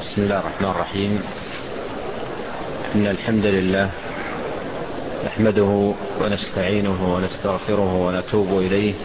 بسم الله الرحمن الرحيم. إن الحمد لله نحمده ونستعينه ونستغفره ونتوب إليه،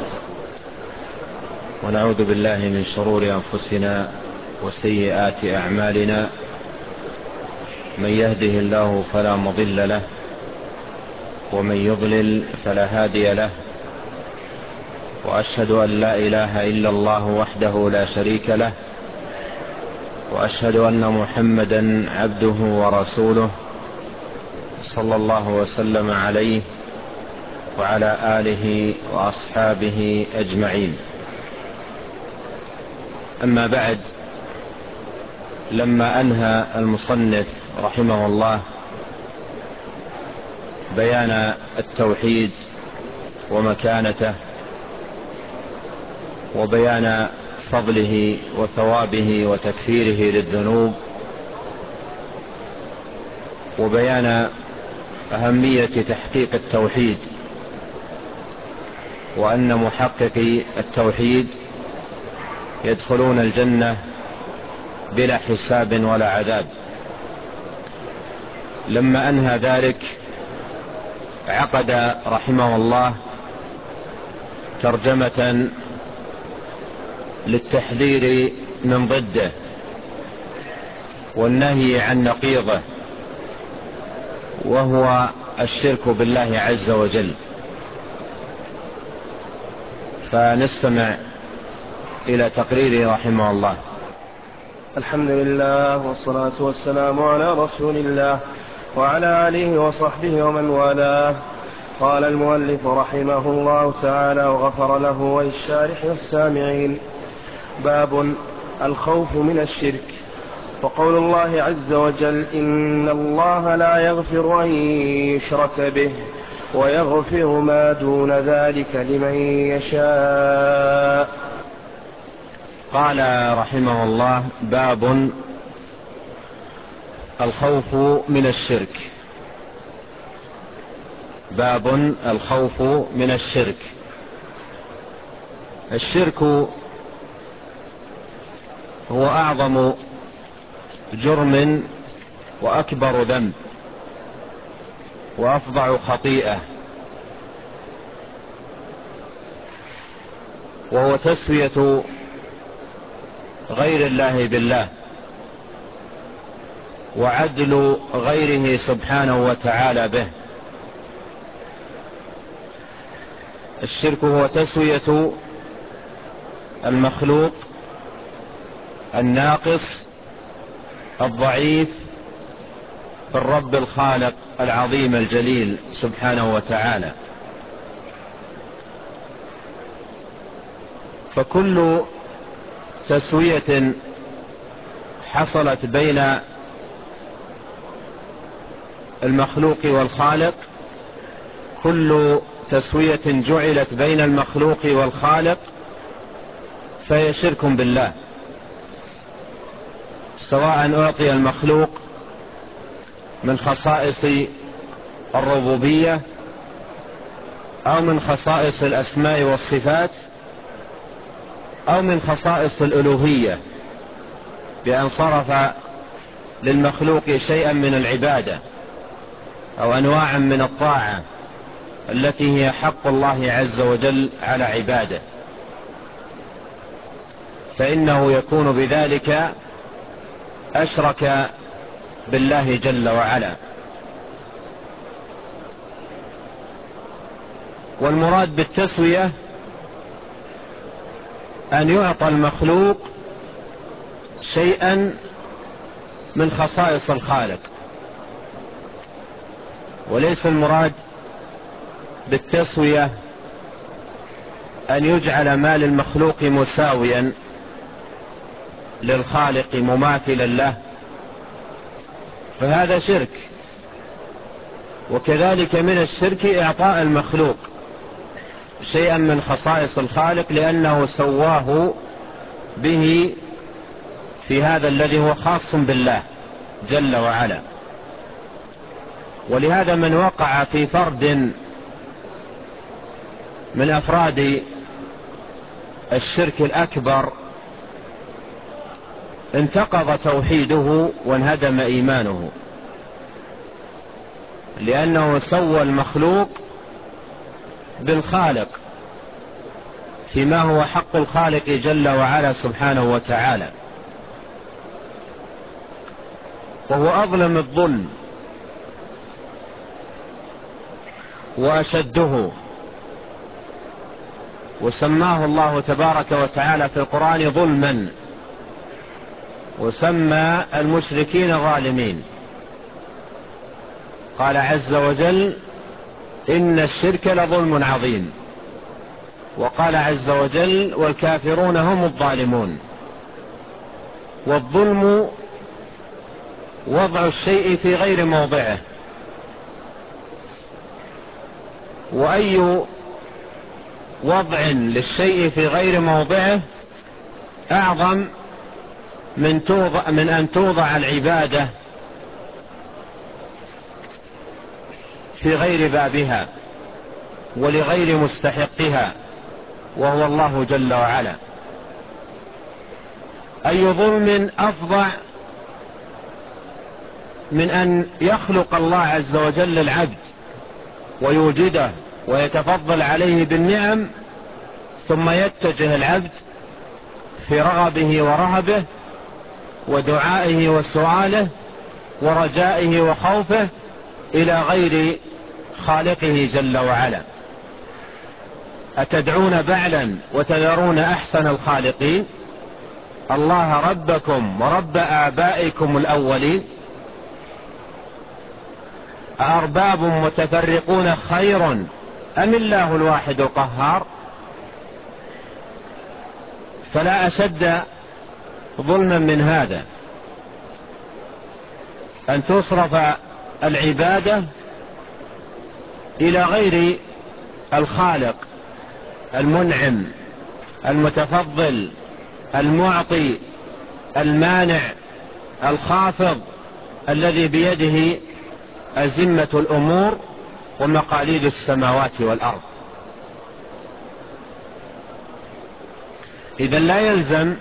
ونعوذ بالله من شرور أنفسنا وسيئات أعمالنا. من يهده الله فلا مضل له، ومن يضلل فلا هادي له. وأشهد أن لا إله إلا الله وحده لا شريك له، وأشهد أن محمدا عبده ورسوله صلى الله وسلم عليه وعلى آله وأصحابه أجمعين. أما بعد، لما أنهى المصنف رحمه الله بيان التوحيد ومكانته وبيان فضله وثوابه وتكفيره للذنوب، وبيان أهمية تحقيق التوحيد، وأن محققي التوحيد يدخلون الجنة بلا حساب ولا عذاب. لما أنهى ذلك عقد رحمه الله ترجمة للتحذير من ضده والنهي عن نقيضه، وهو الشرك بالله عز وجل. فنستمع إلى تقريره رحمه الله. الحمد لله، والصلاة والسلام على رسول الله وعلى آله وصحبه ومن والاه. قال المؤلف رحمه الله تعالى وغفر له وللشارح والسامعين: باب الخوف من الشرك. وقول الله عز وجل: إن الله لا يغفر أن يشرك به ويغفر ما دون ذلك لمن يشاء. قال رحمه الله: باب الخوف من الشرك. باب الخوف من الشرك. الشرك هو أعظم جرم وأكبر ذنب وأفظع خطيئة، وهو تسوية غير الله بالله وعدل غيره سبحانه وتعالى به. الشرك هو تسوية المخلوق الناقص الضعيف بالرب الخالق العظيم الجليل سبحانه وتعالى. فكل تسوية حصلت بين المخلوق والخالق، كل تسوية جعلت بين المخلوق والخالق فهي شرك بالله، سواء أعطي المخلوق من خصائص الربوبية أو من خصائص الأسماء والصفات أو من خصائص الألوهية، بأن صرف للمخلوق شيئا من العبادة أو أنواعا من الطاعة التي هي حق الله عز وجل على عباده، فإنه يكون بذلك أشرك بالله جل وعلا. والمراد بالتسوية أن يعطى المخلوق شيئا من خصائص الخالق، وليس المراد بالتسوية أن يجعل ما للمخلوق مساويا للخالق مماثلا له، فهذا شرك. وكذلك من الشرك إعطاء المخلوق شيئا من خصائص الخالق لأنه سواه به في هذا الذي هو خاص بالله جل وعلا. ولهذا من وقع في فرد من أفراد الشرك الأكبر انتقض توحيده وانهدم إيمانه، لأنه سوى المخلوق بالخالق فيما هو حق الخالق جل وعلا سبحانه وتعالى، وهو أظلم الظلم وأشده، وسماه الله تبارك وتعالى في القرآن ظلما، وسمى المشركين ظالمين. قال عز وجل إن الشرك لظلم عظيم، وقال عز وجل والكافرون هم الظالمون. والظلم وضع الشيء في غير موضعه، وأي وضع للشيء في غير موضعه أعظم من أن توضع العبادة في غير بابها ولغير مستحقها، وهو الله جل وعلا. أي ظلم أفظع من أن يخلق الله عز وجل العبد ويوجده ويتفضل عليه بالنعم، ثم يتجه العبد في رغبه ورهبه ودعائه وسؤاله ورجائه وخوفه إلى غير خالقه جل وعلا. أتدعون بعلا وتذرون أحسن الخالقين الله ربكم ورب آبائكم الأولين أأرباب متفرقون خير أم الله الواحد القهار. فلا أشد ظلما من هذا، أن تصرف العبادة إلى غير الخالق المنعم المتفضل المعطي المانع الخافض الذي بيده أزمة الأمور ومقاليد السماوات والأرض. إذا لا يلزم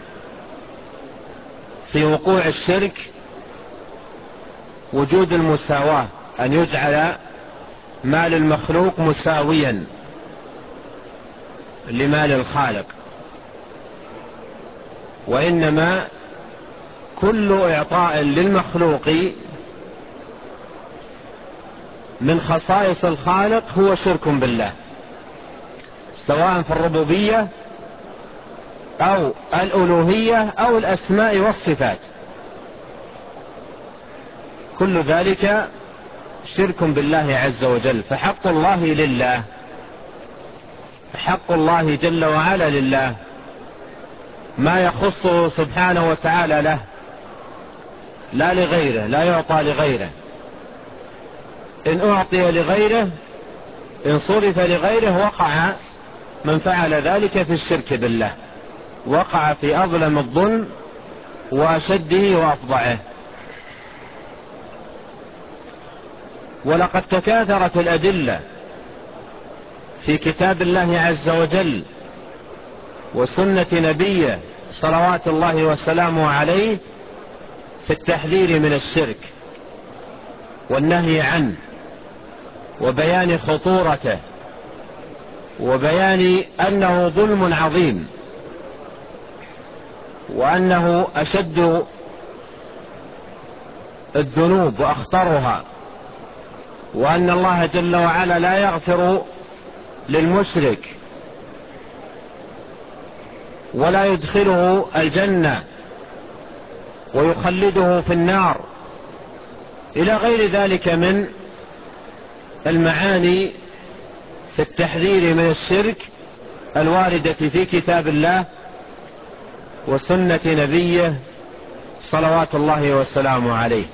في وقوع الشرك وجود المساواة، أن يجعل مال المخلوق مساويا لمال الخالق، وإنما كل إعطاء للمخلوق من خصائص الخالق هو شرك بالله، سواء في الربوبية أو الألوهية أو الأسماء والصفات، كل ذلك شرك بالله عز وجل. فحق الله لله، حق الله جل وعلا لله، ما يخصه سبحانه وتعالى له لا لغيره، لا يعطى لغيره. إن أعطي لغيره، إن صرف لغيره، وقع من فعل ذلك في الشرك بالله، وقع في أظلم الظلم وأشده وأفظعه. ولقد تكاثرت الأدلة في كتاب الله عز وجل وسنة نبيه صلوات الله وسلامه عليه في التحذير من الشرك والنهي عنه وبيان خطورته وبيان أنه ظلم عظيم، وأنه أشد الذنوب وأخطرها، وأن الله جل وعلا لا يغفر للمشرك ولا يدخله الجنة ويخلده في النار، إلى غير ذلك من المعاني في التحذير من الشرك الواردة في كتاب الله وسنة نبيه صلوات الله وسلامه عليه.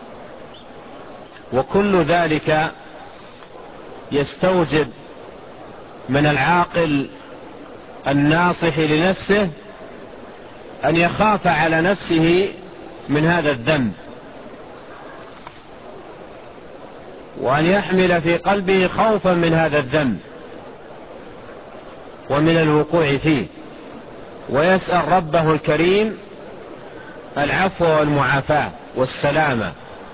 وكل ذلك يستوجب من العاقل الناصح لنفسه أن يخاف على نفسه من هذا الذنب، وأن يحمل في قلبه خوفا من هذا الذنب ومن الوقوع فيه، ويسأل ربه الكريم العفو والمعافاة والسلامة.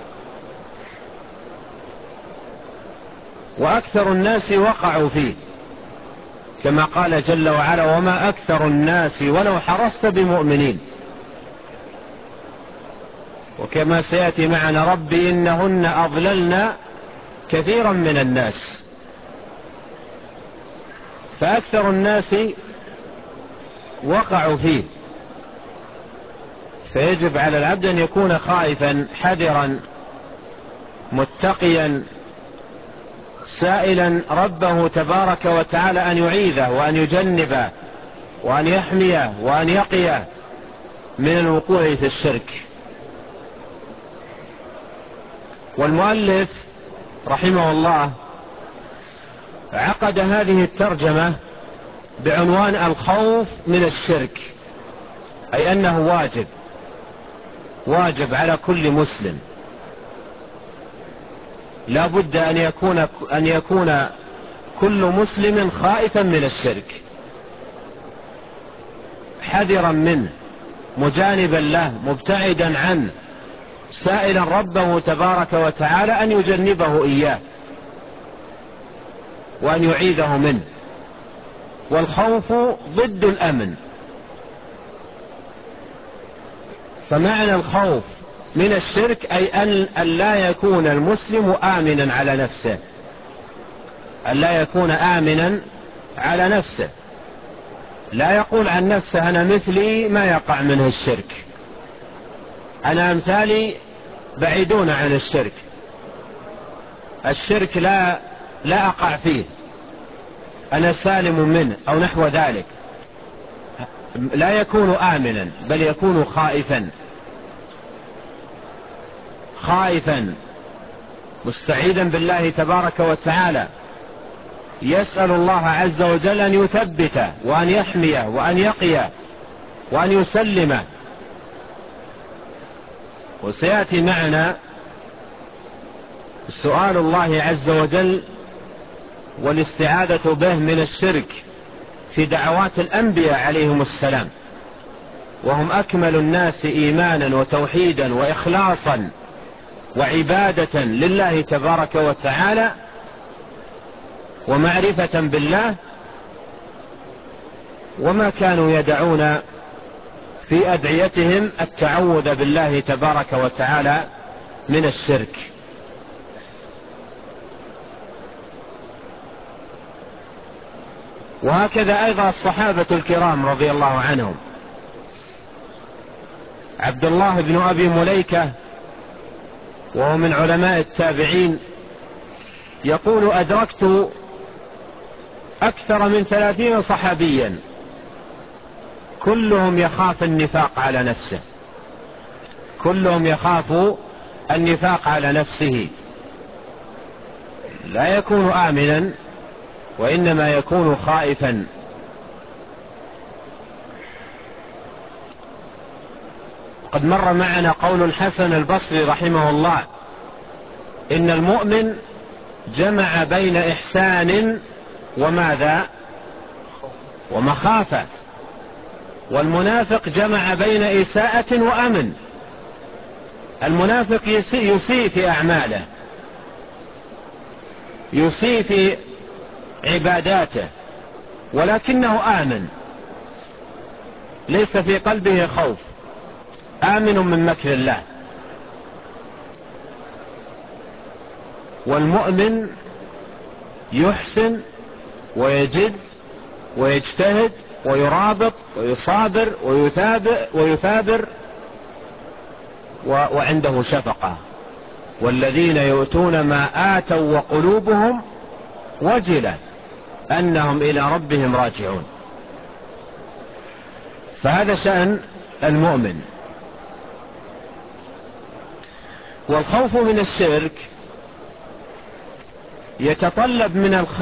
وأكثر الناس وقعوا فيه، كما قال جل وعلا: وما أكثر الناس ولو حرصت بمؤمنين. وكما سيأتي معنا: ربي إنهن أضللن كثيرا من الناس. فأكثر الناس وقعوا فيه، فيجب على العبد أن يكون خائفا حذرا متقيا سائلا ربه تبارك وتعالى أن يعيذه وأن يجنبه وأن يحميه وأن يقيه من الوقوع في الشرك. والمؤلف رحمه الله عقد هذه الترجمة بعنوان الخوف من الشرك، أي أنه واجب على كل مسلم، لا بد أن يكون كل مسلم خائفا من الشرك، حذرا منه، مجانبا له، مبتعدا عنه، سائلا ربه تبارك وتعالى أن يجنبه إياه وأن يعيذه منه. والخوف ضد الأمن، فمعنى الخوف من الشرك أي أن لا يكون المسلم آمنا على نفسه، أن لا يكون آمنا على نفسه، لا يقول عن نفسه أنا مثلي ما يقع منه الشرك، أنا أمثالي بعيدون عن الشرك، الشرك لا أقع فيه، أنا سالم منه أو نحو ذلك. لا يكون آمنا، بل يكون خائفا مستعيذا بالله تبارك وتعالى، يسأل الله عز وجل أن يثبته وأن يحميه وأن يقيه وأن يسلمه. وسيأتي معنا سؤال الله عز وجل والاستعاذة به من الشرك في دعوات الأنبياء عليهم السلام، وهم أكمل الناس إيمانا وتوحيدا وإخلاصا وعبادة لله تبارك وتعالى ومعرفة بالله، وما كانوا يدعون في أدعيتهم التعوذ بالله تبارك وتعالى من الشرك. وهكذا أيضا الصحابة الكرام رضي الله عنهم. عبد الله بن أبي مليكة وهو من علماء التابعين يقول: أدركت أكثر من 30 صحابيا كلهم يخاف النفاق على نفسه، كلهم يخاف النفاق على نفسه، لا يكون آمنا وإنما يكون خائفا. قد مر معنا قول الحسن البصري رحمه الله: إن المؤمن جمع بين إحسان وماذا؟ ومخافة. والمنافق جمع بين إساءة وأمن. المنافق يسيء في أعماله، يسيء في عباداته، ولكنه آمن، ليس في قلبه خوف، آمن من مكر الله. والمؤمن يحسن ويجد ويجتهد ويرابط ويصابر ويثابر وعنده شفقة. والذين يؤتون ما آتوا وقلوبهم وجلة أنهم إلى ربهم راجعون. فهذا شأن المؤمن. والخوف من الشرك يتطلب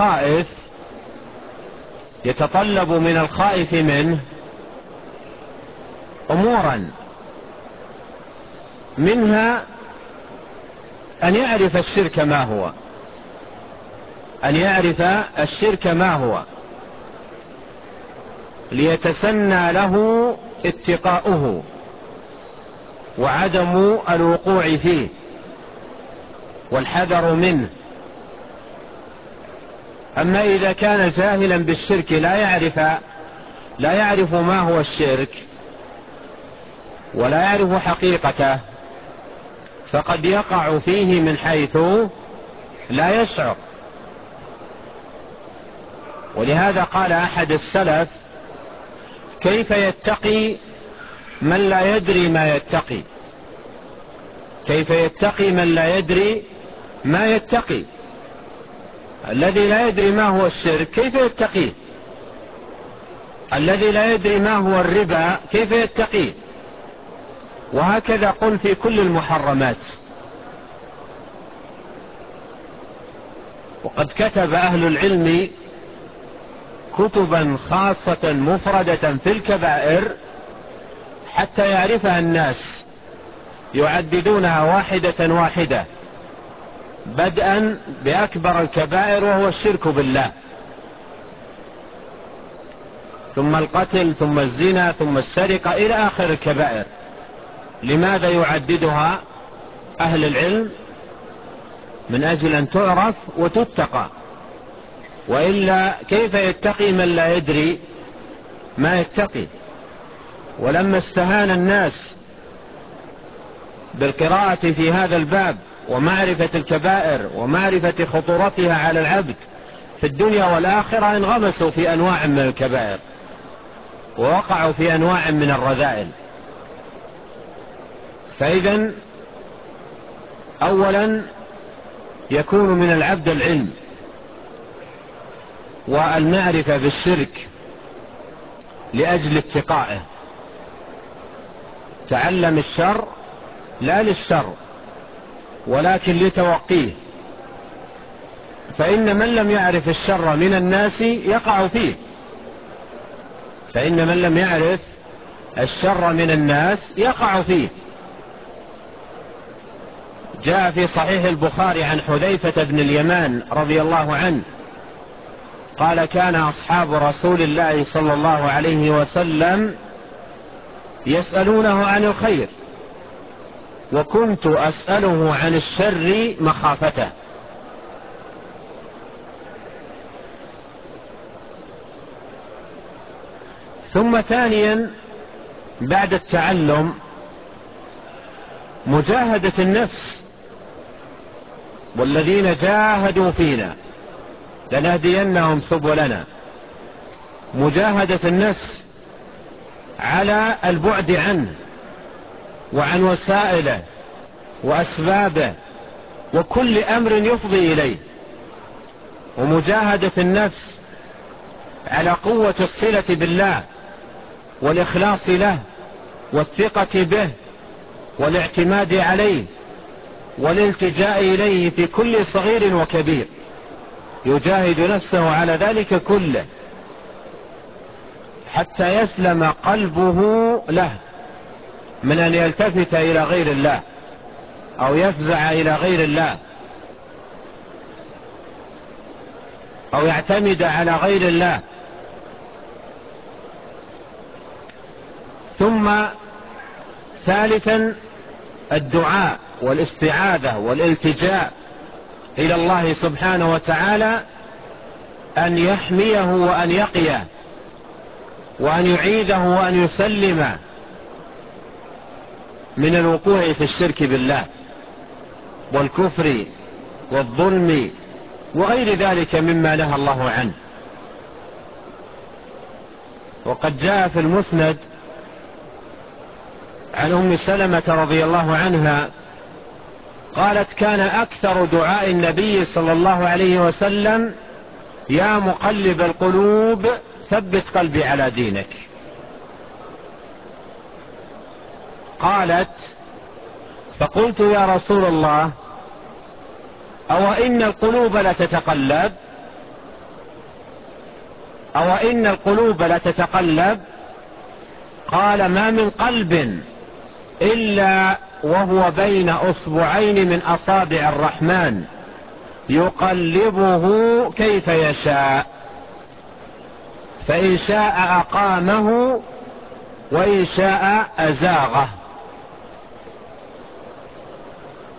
من الخائف منه أمورا، منها أن يعرف الشرك ما هو، أن يعرف الشرك ما هو ليتسنى له اتقاؤه وعدم الوقوع فيه والحذر منه. أما إذا كان جاهلا بالشرك لا يعرف ما هو الشرك ولا يعرف حقيقته، فقد يقع فيه من حيث لا يشعر. ولهذا قال أحد السلف: كيف يتقي من لا يدري ما يتقي؟ كيف يتقي من لا يدري ما يتقي؟ الذي لا يدري ما هو الشرك كيف يتقيه؟ الذي لا يدري ما هو الربا كيف يتقيه؟ وهكذا قل في كل المحرمات. وقد كتب أهل العلم كتبا خاصة مفردة في الكبائر حتى يعرفها الناس، يعددونها واحدة واحدة، بدءا بأكبر الكبائر وهو الشرك بالله، ثم القتل، ثم الزنا، ثم السرقة، إلى آخر الكبائر. لماذا يعددها أهل العلم؟ من أجل أن تعرف وتتقى، وإلا كيف يتقي من لا يدري ما يتقي؟ ولما استهان الناس بالقراءة في هذا الباب ومعرفة الكبائر ومعرفة خطورتها على العبد في الدنيا والآخرة، انغمسوا في أنواع من الكبائر ووقعوا في أنواع من الرذائل. فإذا أولا يكون من العبد العلم والمعرفة بالشرك لأجل اتقائه. تعلم الشر لا للشر ولكن لتوقيه، فإن من لم يعرف الشر من الناس يقع فيه، فإن من لم يعرف الشر من الناس يقع فيه. جاء في صحيح البخاري عن حذيفة بن اليمان رضي الله عنه قال: كان أصحاب رسول الله صلى الله عليه وسلم يسألونه عن الخير، وكنت أسأله عن الشر مخافته. ثم ثانيا بعد التعلم مجاهدة النفس، والذين جاهدوا فينا لنهدينهم سبلنا. مجاهدة النفس على البعد عنه وعن وسائله وأسبابه وكل أمر يفضي إليه، ومجاهدة النفس على قوة الصلة بالله والإخلاص له والثقة به والاعتماد عليه والالتجاء إليه في كل صغير وكبير، يجاهد نفسه على ذلك كله حتى يسلم قلبه له من أن يلتفت إلى غير الله أو يفزع إلى غير الله أو يعتمد على غير الله. ثم ثالثا الدعاء والاستعاذة والالتجاء إلى الله سبحانه وتعالى أن يحميه وأن يقيه وأن يعيده وأن يسلم من الوقوع في الشرك بالله والكفر والظلم وغير ذلك مما نهى الله عنه. وقد جاء في المسند عن أم سلمة رضي الله عنها قالت: كان أكثر دعاء النبي صلى الله عليه وسلم: يا مقلب القلوب ثبت قلبي على دينك. قالت: فقلت يا رسول الله أو إن القلوب لتتقلب؟ أو إن القلوب لتتقلب؟ قال: ما من قلب إلا وهو بين أصبعين من أصابع الرحمن يقلبه كيف يشاء، فإن شاء أقامه وإن شاء أزاغه.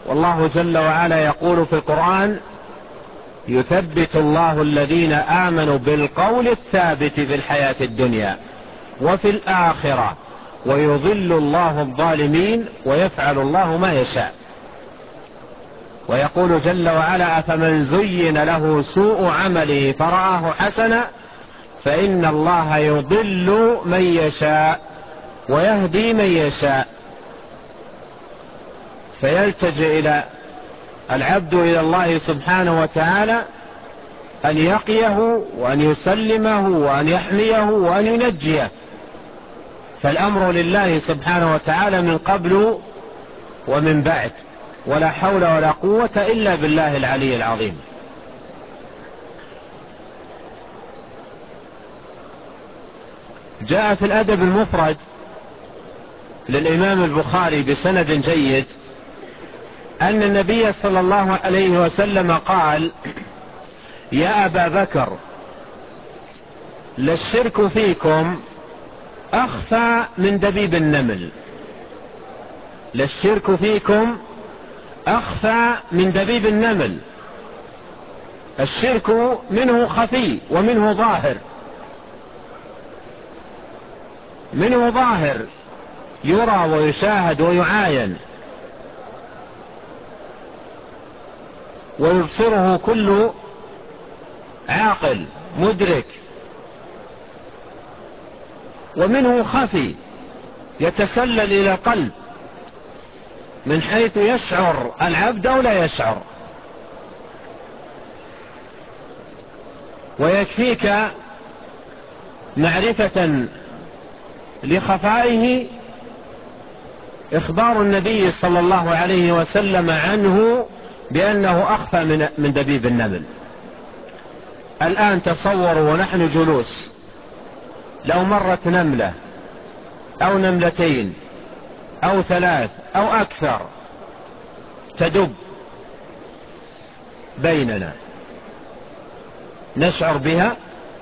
والله جل وعلا يقول في القرآن: يثبت الله الذين آمنوا بالقول الثابت في الحياة الدنيا وفي الآخرة ويضل الله الظالمين ويفعل الله ما يشاء. ويقول جل وعلا: أفمن زين له سوء عمله فرآه حسنا فإن الله يضل من يشاء ويهدي من يشاء. فيلتجئ إلى العبد إلى الله سبحانه وتعالى أن يقيه وأن يسلمه وأن يحميه وأن ينجيه، فالأمر لله سبحانه وتعالى من قبل ومن بعد، ولا حول ولا قوة إلا بالله العلي العظيم. جاء في الأدب المفرد للإمام البخاري بسند جيد أن النبي صلى الله عليه وسلم قال: يا أبا بكر، للشرك فيكم أخفى من دبيب النمل. للشرك فيكم أخفى من دبيب النمل. الشرك منه خفي ومنه ظاهر. منه ظاهر يرى ويشاهد ويعاين ويبصره كل عاقل مدرك، ومنه خفي يتسلل إلى القلب من حيث يشعر العبد أو لا يشعر. ويكفيك معرفة لخفائه إخبار النبي صلى الله عليه وسلم عنه بأنه أخفى من دبيب النمل. الآن تصوروا ونحن جلوس، لو مرت نملة أو نملتين أو 3 أو أكثر تدب بيننا، نشعر بها؟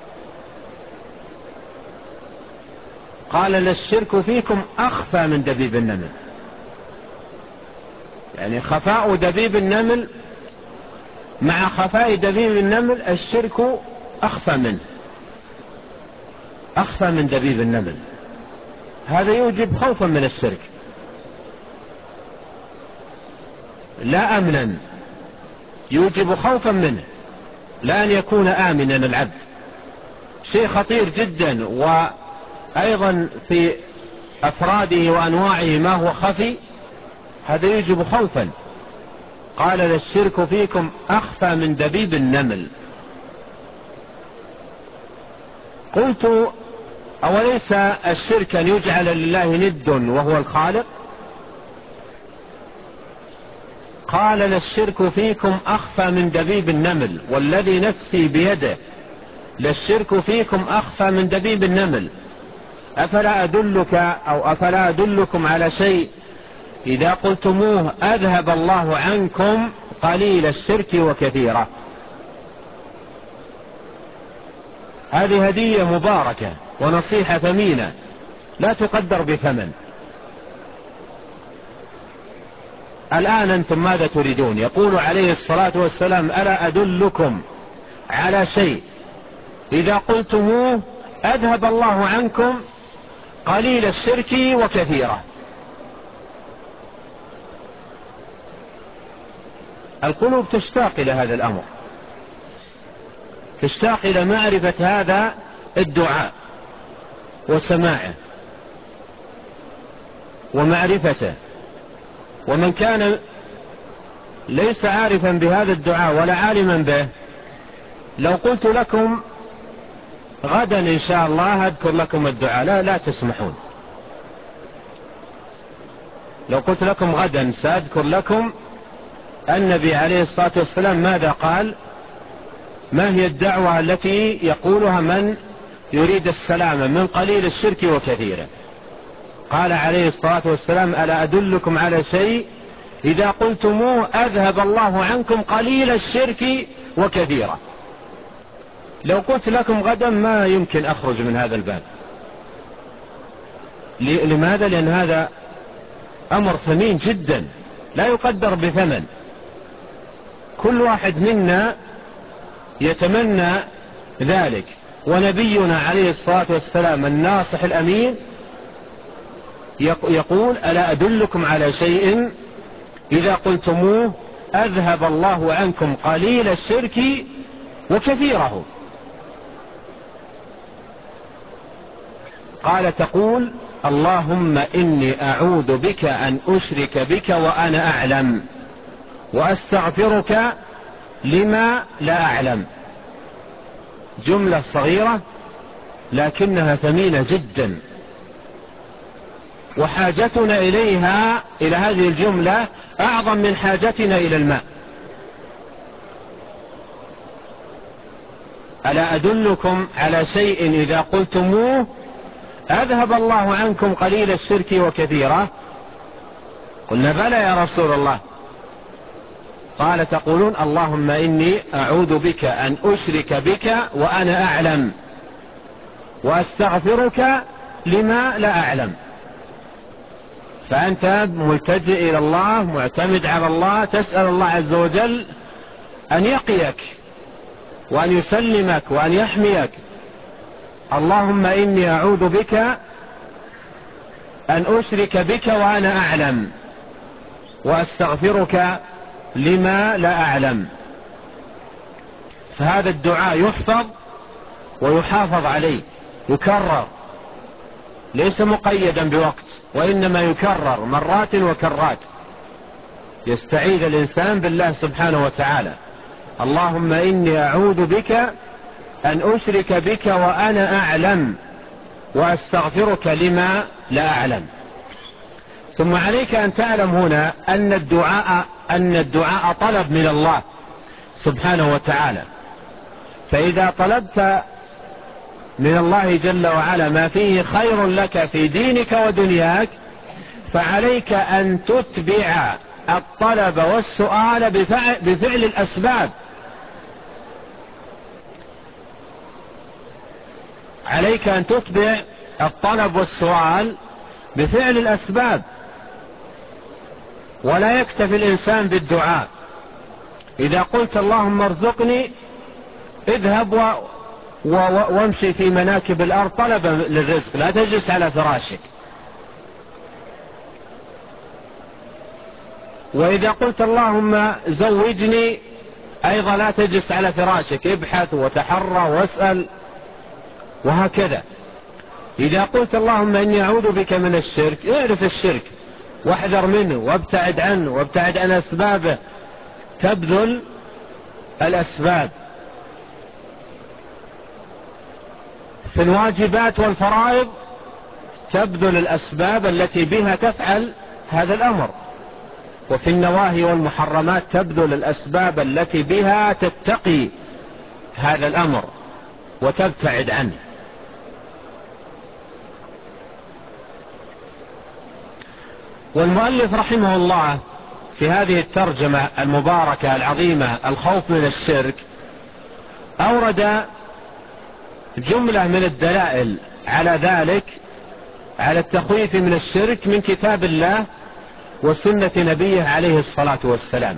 قال: للشرك فيكم أخفى من دبيب النمل. يعني خفاء دبيب النمل مع خفاء دبيب النمل الشرك أخفى منه، أخفى من دبيب النمل. هذا يوجب خوفا من الشرك، لا أمنا، يوجب خوفا منه، لا أن يكون آمنا العبد. شيء خطير جدا. وأيضا في أفراده وأنواعه ما هو خفي، هذا يوجب خوفا. قال: للشرك فيكم أخفى من دبيب النمل. قلت: أوليس الشرك أن يجعل لله ند وهو الخالق؟ قال: للشرك فيكم أخفى من دبيب النمل، والذي نفسي بيده للشرك فيكم أخفى من دبيب النمل. أفلا أدلكم على شيء إذا قلتموه أذهب الله عنكم قليل الشرك وكثيره. هذه هدية مباركة ونصيحة ثمينة لا تقدر بثمن. الآن أنتم ماذا تريدون؟ يقول عليه الصلاة والسلام: ألا أدلكم على شيء إذا قلتموه أذهب الله عنكم قليل الشرك وكثيره. القلوب تشتاق إلى هذا الأمر، تشتاق إلى معرفة هذا الدعاء وسماعه ومعرفته. ومن كان ليس عارفا بهذا الدعاء ولا عالما به، لو قلت لكم غدا إن شاء الله أذكر لكم الدعاء، لا تسمحون. لو قلت لكم غدا سأذكر لكم النبي عليه الصلاة والسلام ماذا قال، ما هي الدعوة التي يقولها من يريد السلامة من قليل الشرك وكثيره، قال عليه الصلاة والسلام: ألا أدلكم على شيء إذا قلتموه أذهب الله عنكم قليل الشرك وكثيره. لو قلت لكم غدا ما يمكن أخرج من هذا الباب. لماذا؟ لأن هذا أمر ثمين جدا لا يقدر بثمن. كل واحد منا يتمنى ذلك، ونبينا عليه الصلاة والسلام الناصح الأمين يقول: ألا أدلكم على شيء إذا قلتموه أذهب الله عنكم قليل الشرك وكثيره. قال: تقول: اللهم إني أعوذ بك أن أشرك بك وأنا أعلم، وأستغفرك لما لا أعلم. جملة صغيرة لكنها ثمينة جدا، وحاجتنا إليها، إلى هذه الجملة، أعظم من حاجتنا إلى الماء. ألا أدلكم على شيء إذا قلتموه أذهب الله عنكم قليل الشرك وكثيره؟ قلنا: بلى يا رسول الله. قال: تقولون: اللهم إني أعوذ بك أن أشرك بك وأنا أعلم، وأستغفرك لما لا أعلم. فأنت ملتجئ إلى الله، معتمد على الله، تسأل الله عز وجل أن يقيك وأن يسلمك وأن يحميك. اللهم إني أعوذ بك أن أشرك بك وأنا أعلم، وأستغفرك لما لا أعلم. فهذا الدعاء يحفظ ويحافظ عليه، يكرر، ليس مقيدا بوقت، وإنما يكرر مرات وكرات. يستعيذ الإنسان بالله سبحانه وتعالى: اللهم إني أعوذ بك أن أشرك بك وأنا أعلم، وأستغفرك لما لا أعلم. ثم عليك أن تعلم هنا أن الدعاء طلب من الله سبحانه وتعالى. فإذا طلبت من الله جل وعلا ما فيه خير لك في دينك ودنياك، فعليك أن تتبع الطلب والسؤال بفعل الأسباب. عليك أن تتبع الطلب والسؤال بفعل الأسباب، ولا يكتفي الإنسان بالدعاء. إذا قلت اللهم ارزقني، اذهب وامشي في مناكب الأرض طلبا للرزق، لا تجلس على فراشك. وإذا قلت اللهم زوجني، أيضا لا تجلس على فراشك، ابحث وتحرى واسأل، وهكذا. إذا قلت اللهم إني أعوذ بك من الشرك، اعرف الشرك واحذر منه وابتعد عنه وابتعد عن أسبابه، تبذل الأسباب. في الواجبات والفرائض تبذل الأسباب التي بها تفعل هذا الأمر، وفي النواهي والمحرمات تبذل الأسباب التي بها تتقي هذا الأمر وتبتعد عنه. والمؤلف رحمه الله في هذه الترجمة المباركة العظيمة الخوف من الشرك أورد جملة من الدلائل على ذلك، على التخويف من الشرك، من كتاب الله وسنة نبيه عليه الصلاة والسلام.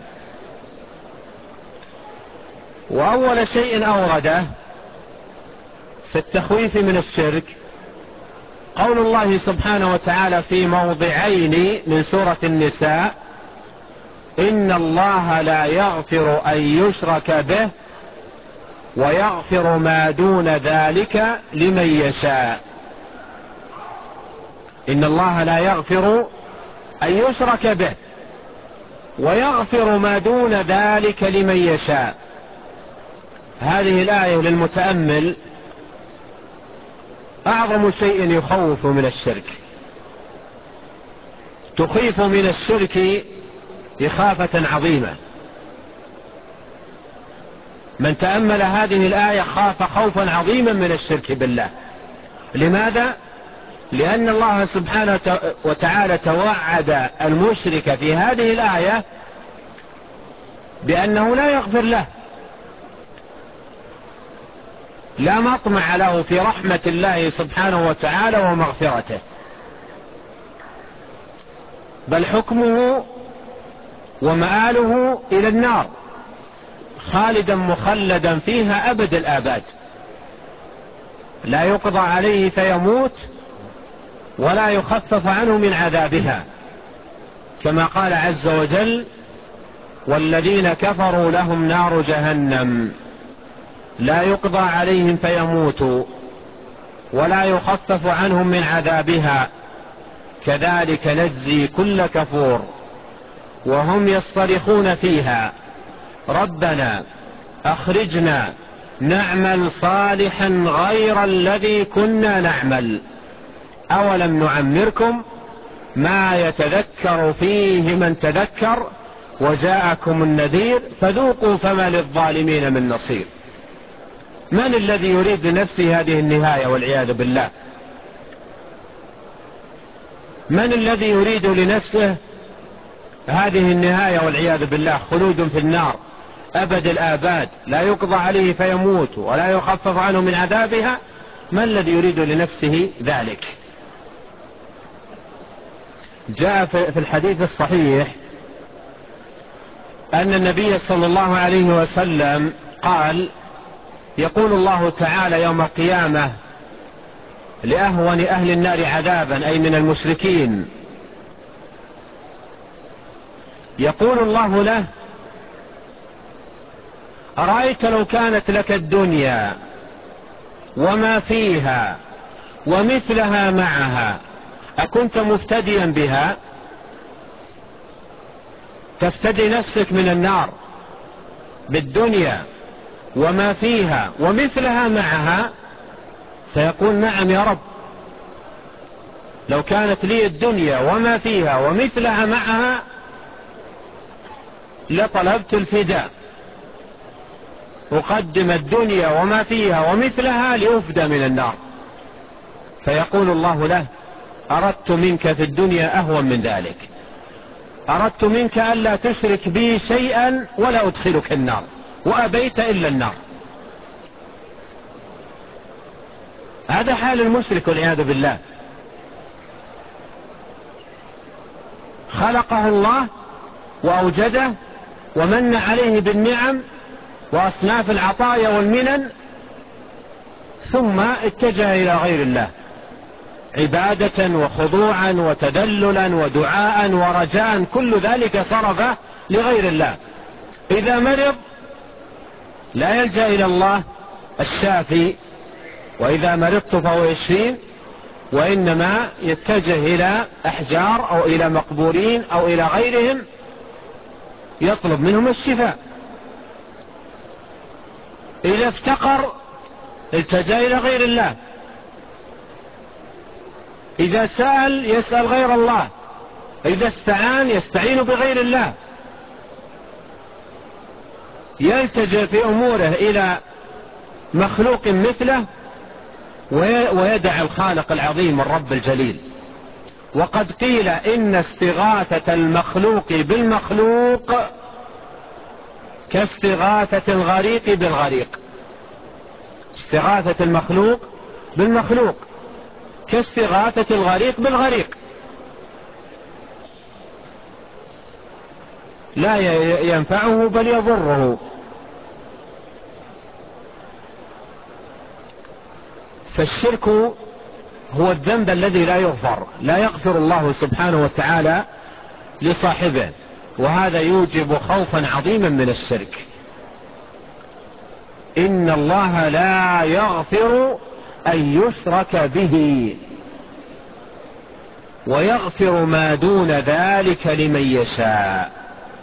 وأول شيء أورده في التخويف من الشرك قول الله سبحانه وتعالى في موضعين من سورة النساء: إن الله لا يغفر أن يشرك به ويغفر ما دون ذلك لمن يشاء. إن الله لا يغفر أن يشرك به ويغفر ما دون ذلك لمن يشاء. هذه الآية للمتأمل أعظم شيء يخوف من الشرك، تخيف من الشرك إخافة عظيمة. من تأمل هذه الآية خاف خوفا عظيما من الشرك بالله. لماذا؟ لأن الله سبحانه وتعالى توعد المشرك في هذه الآية بأنه لا يغفر له، لا مطمع له في رحمة الله سبحانه وتعالى ومغفرته، بل حكمه ومآله إلى النار خالدا مخلدا فيها أبد الآباد، لا يقضى عليه فيموت ولا يخفف عنه من عذابها، كما قال عز وجل: والذين كفروا لهم نار جهنم لا يقضى عليهم فيموتوا ولا يخفف عنهم من عذابها كذلك نجزي كل كفور. وهم يصطرخون فيها ربنا أخرجنا نعمل صالحا غير الذي كنا نعمل أولم نعمركم ما يتذكر فيه من تذكر وجاءكم النذير فذوقوا فما للظالمين من نصير. من الذي يريد لنفسه هذه النهاية والعياذ بالله؟ من الذي يريد لنفسه هذه النهاية والعياذ بالله؟ خلود في النار أبد الآباد لا يقضى عليه فيموت ولا يخفف عنه من عذابها. من الذي يريد لنفسه ذلك؟ جاء في الحديث الصحيح أن النبي صلى الله عليه وسلم قال: يقول الله تعالى يوم القيامة لأهون أهل النار عذابا، أي من المشركين، يقول الله له: أرأيت لو كانت لك الدنيا وما فيها ومثلها معها أكنت مفتديا بها؟ تفتدي نفسك من النار بالدنيا وما فيها ومثلها معها؟ فيقول: نعم يا رب، لو كانت لي الدنيا وما فيها ومثلها معها لطلبت الفداء، أقدم الدنيا وما فيها ومثلها لأفدى من النار. فيقول الله له: أردت منك في الدنيا أهون من ذلك، أردت منك ألا تشرك بي شيئا ولا أدخلك النار، وأبيت إلا النار. هذا حال المشرك والعياذ بالله. خلقه الله وأوجده ومن عليه بالنعم وأصناف العطايا والمنن، ثم اتجه إلى غير الله عبادة وخضوعا وتذللا ودعاء ورجاء، كل ذلك صرفه لغير الله. إذا مرض لا يلجأ إلى الله الشافي، وإذا مرضت فهو يشفين، وإنما يتجه إلى أحجار أو إلى مقبورين أو إلى غيرهم يطلب منهم الشفاء. إذا افتقر التجأ إلى غير الله، إذا سأل يسأل غير الله، إذا استعان يستعين بغير الله، يلتجئ في أموره إلى مخلوق مثله ويدع الخالق العظيم الرب الجليل. وقد قيل إن استغاثة المخلوق بالمخلوق كاستغاثة الغريق بالغريق. استغاثة المخلوق بالمخلوق كاستغاثة الغريق بالغريق، لا ينفعه بل يضره. فالشرك هو الذنب الذي لا يغفر، لا يغفر الله سبحانه وتعالى لصاحبه، وهذا يوجب خوفا عظيما من الشرك. إن الله لا يغفر أن يشرك به ويغفر ما دون ذلك لمن يشاء.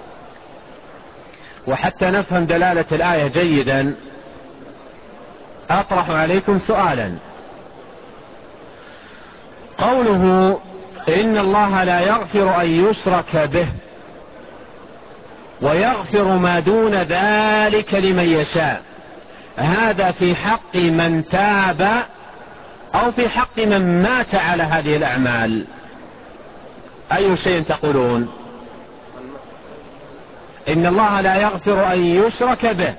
وحتى نفهم دلالة الآية جيدا أطرح عليكم سؤالا. قوله إن الله لا يغفر أن يشرك به ويغفر ما دون ذلك لمن يشاء، هذا في حق من تاب أو في حق من مات على هذه الأعمال؟ أي شيء تقولون؟ إن الله لا يغفر أن يشرك به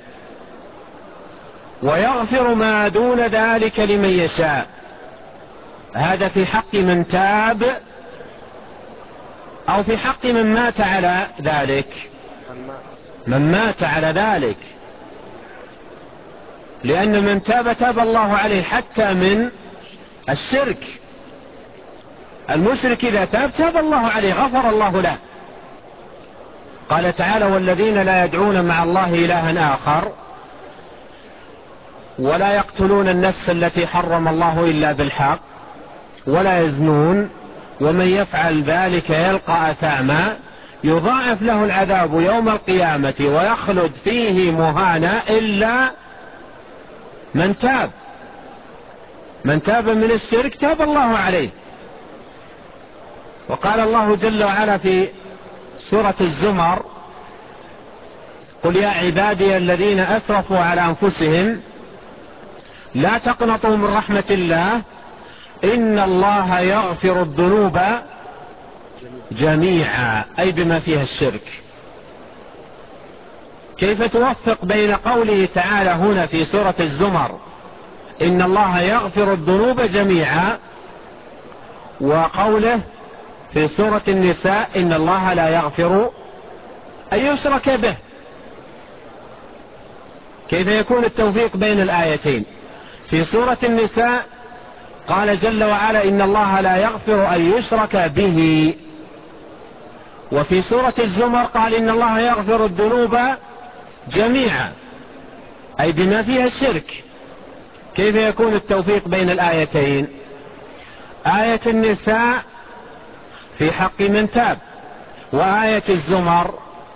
ويغفر ما دون ذلك لمن يشاء، هذا في حق من تاب أو في حق من مات على ذلك؟ من مات على ذلك، لأن من تاب تاب الله عليه حتى من الشرك. المشرك إذا تاب تاب الله عليه، غفر الله له. قال تعالى: والذين لا يدعون مع الله إلها آخر ولا يقتلون النفس التي حرم الله إلا بالحق ولا يزنون ومن يفعل ذلك يلقى أثاما يضاعف له العذاب يوم القيامة ويخلد فيه مهانا إلا من تاب. من تاب من الشرك تاب الله عليه. وقال الله جل وعلا في سورة الزمر: قل يا عبادي الذين أسرفوا على أنفسهم لا تقنطوا من رحمة الله إن الله يغفر الذنوب جميعا، أي بما فيها الشرك. كيف توفق بين قوله تعالى هنا في سورة الزمر إن الله يغفر الذنوب جميعا وقوله في سورة النساء إن الله لا يغفر أن يشرك به؟ كيف يكون التوفيق بين الآيتين؟ في سورة النساء قال جل وعلا إن الله لا يغفر أن يشرك به، وفي سورة الزمر قال إن الله يغفر الذنوب جميعا، أي بما فيها الشرك. كيف يكون التوفيق بين الآيتين؟ آية النساء في حق من تاب، وآية الزمر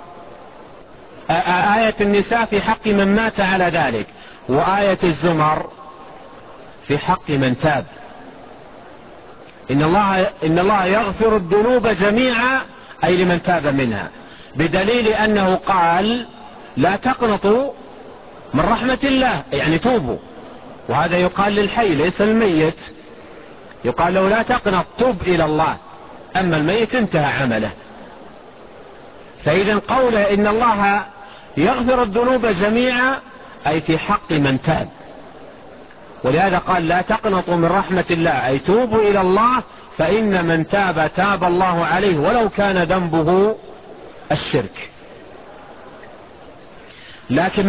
آية النساء في حق من مات على ذلك، وآية الزمر في حق من تاب. إن الله يغفر الذنوب جميعا، أي لمن تاب منها، بدليل أنه قال لا تقنطوا من رحمة الله، يعني توبوا. وهذا يقال للحي ليس الميت، يقال له لا تقنط، توب إلى الله. أما الميت انتهى عمله. فإذا قوله إن الله يغفر الذنوب جميعا أي في حق من تاب، ولهذا قال لا تقنطوا من رحمة الله، أي توبوا إلى الله، فإن من تاب تاب الله عليه ولو كان ذنبه الشرك. لكن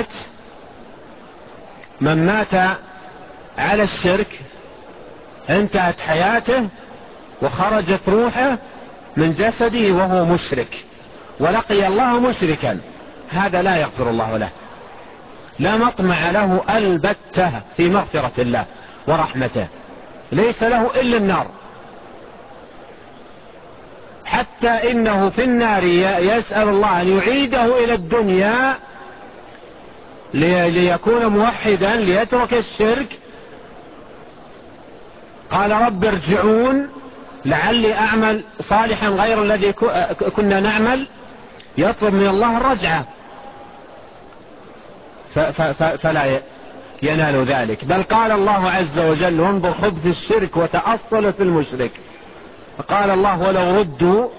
من مات على الشرك انتهت حياته وخرجت روحه من جسده وهو مشرك ولقي الله مشركا، هذا لا يغفر الله له، لا مطمع له البتة في مغفرة الله ورحمته، ليس له إلا النار. حتى إنه في النار يسأل الله أن يعيده إلى الدنيا ليكون موحدا ليترك الشرك. قال رب ارجعون لعلي أعمل صالحا غير الذي كنا نعمل، يطلب من الله الرجعة، فلا ينال ذلك. بل قال الله عز وجل وانظر خبث الشرك وتأصل في المشرك، قال الله ولو ردوا،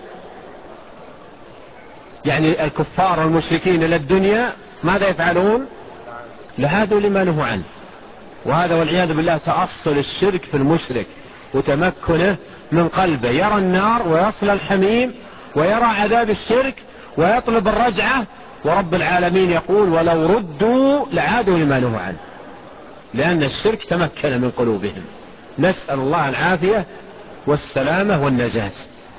يعني الكفار والمشركين إلى الدنيا ماذا يفعلون؟ لهادوا لما نهوا عنه. وهذا والعياذ بالله تأصل الشرك في المشرك وتمكنه من قلبه، يرى النار ويصل الحميم ويرى عذاب الشرك ويطلب الرجعة، ورب العالمين يقول ولو ردوا لعادوا لما نهوا عنه، لأن الشرك تمكن من قلوبهم. نسأل الله العافية والسلامة والنجاة.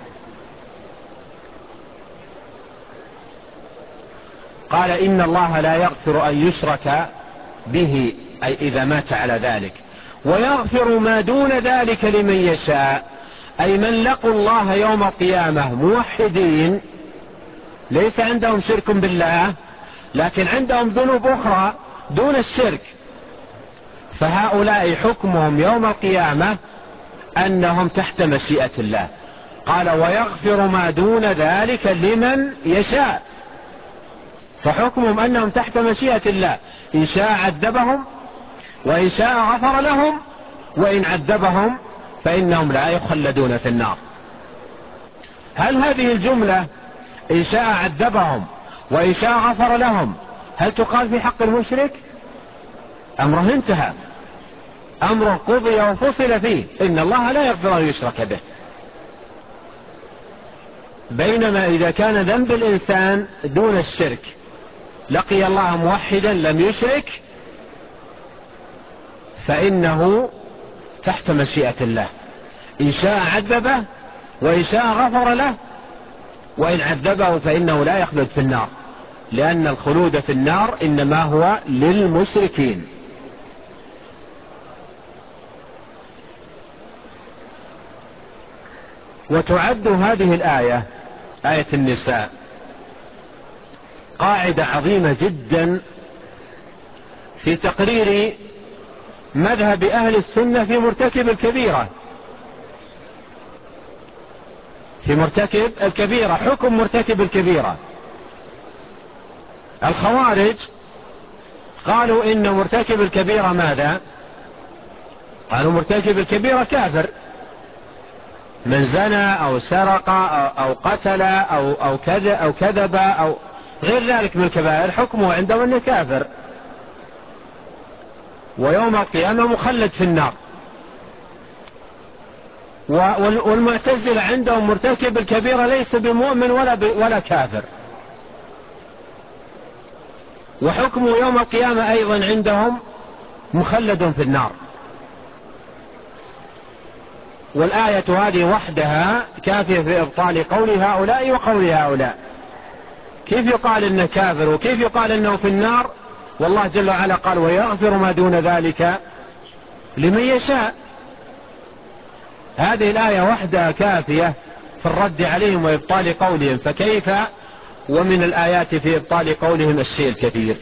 قال إن الله لا يغفر أن يشرك به، أي إذا مات على ذلك، ويغفر ما دون ذلك لمن يشاء، أي من لقوا الله يوم القيامة موحدين ليس عندهم شرك بالله لكن عندهم ذنوب أخرى دون الشرك، فهؤلاء حكمهم يوم القيامة أنهم تحت مشيئة الله. قال ويغفر ما دون ذلك لمن يشاء، فحكمهم أنهم تحت مشيئة الله، إن شاء عذبهم وإن شاء غفر لهم، وإن عذبهم فإنهم لا يخلدون في النار. هل هذه الجملة إن شاء عذبهم وإن شاء غفر لهم هل تقال في حق المشرك؟ أمره انتهى، أمره قضي وفصل فيه، إن الله لا يغفر أن يشرك به. بينما إذا كان ذنب الإنسان دون الشرك لقي الله موحدا لم يشرك فإنه تحت مشيئة الله، إن شاء عذبه وإن شاء غفر له، وإن عذبه فإنه لا يخلد في النار، لأن الخلود في النار إنما هو للمشركين. وتعد هذه الآية، آية النساء، قاعدة عظيمة جدا في تقرير مذهب أهل السنة في مرتكب الكبيرة، في مرتكب الكبيرة، حكم مرتكب الكبيرة. الخوارج قالوا إن مرتكب الكبيرة ماذا؟ قالوا مرتكب الكبيرة كافر، من زنى أو سرق أو قتل أو كذب أو غير ذلك من الكبائر حكمه عندهم أنه كافر، ويوم القيامة مخلد في النار. والمعتزلة عندهم مرتكب الكبيرة ليس بمؤمن ولا كافر، وحكمه يوم القيامة أيضا عندهم مخلد في النار. والآية هذه وحدها كافية في إبطال قول هؤلاء وقول هؤلاء. كيف يقال إنه كافر وكيف يقال إنه في النار؟ والله جل وعلا قال ويغفر ما دون ذلك لمن يشاء. هذه الآية وحدها كافية في الرد عليهم وإبطال قولهم، فكيف ومن الآيات في إبطال قولهم الشيء الكثير.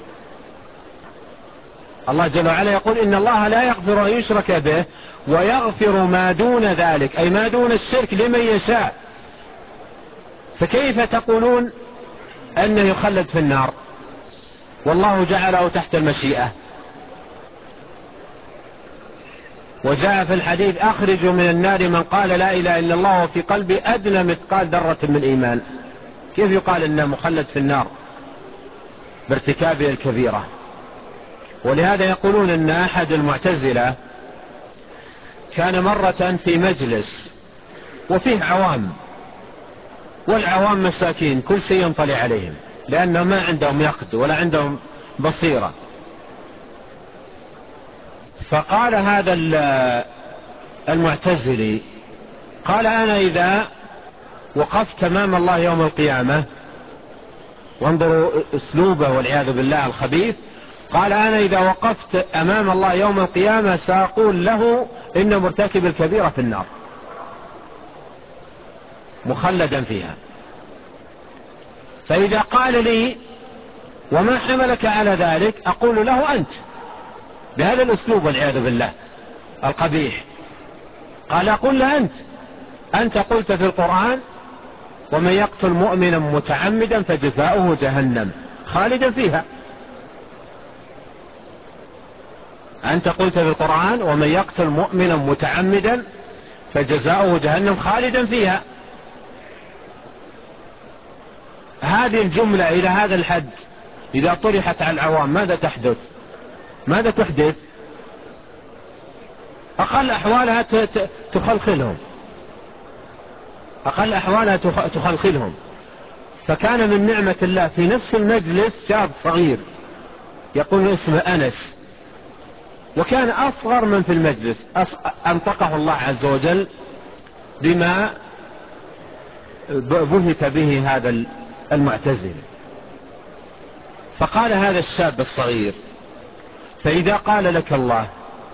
الله جل وعلا يقول إن الله لا يغفر أن يشرك به ويغفر ما دون ذلك، أي ما دون الشرك، لمن يشاء. فكيف تقولون أنه يخلد في النار والله جعله تحت المشيئة؟ وجاء في الحديث أخرج من النار من قال لا إله إلا الله وفي قلبي أدنى مثقال ذرة من إيمان. كيف يقال إنه مخلد في النار بارتكابه الكبيرة؟ ولهذا يقولون إن أحد المعتزلة كان مرة في مجلس وفيه عوام، والعوام مساكين كل شيء ينطلع عليهم لأنه ما عندهم يقظة ولا عندهم بصيرة. فقال هذا المعتزلي قال أنا إذا وقفت أمام الله يوم القيامة، وانظروا أسلوبه والعياذ بالله الخبيث، قال أنا إذا وقفت أمام الله يوم القيامة سأقول له إن مرتكب الكبيرة في النار مخلدا فيها، فإذا قال لي وما حملك على ذلك أقول له أنت، بهذا الأسلوب والعياذ بالله القبيح. قال أقول له أنت قلت في القرآن ومن يقتل مؤمنا متعمدا فجزاؤه جهنم خالدا فيها. أنت قلت في القرآن ومن يقتل مؤمنا متعمدا فجزاؤه جهنم خالدا فيها. هذه الجملة إلى هذا الحد إذا طرحت على العوام ماذا تحدث؟ ماذا تحدث؟ أقل أحوالها تخلخلهم، أقل أحوالها تخلخلهم. فكان من نعمة الله في نفس المجلس شاب صغير يقول اسمه أنس، وكان أصغر من في المجلس، أنطقه الله عز وجل بما بهت به هذا المعتزل. فقال هذا الشاب الصغير فإذا قال لك الله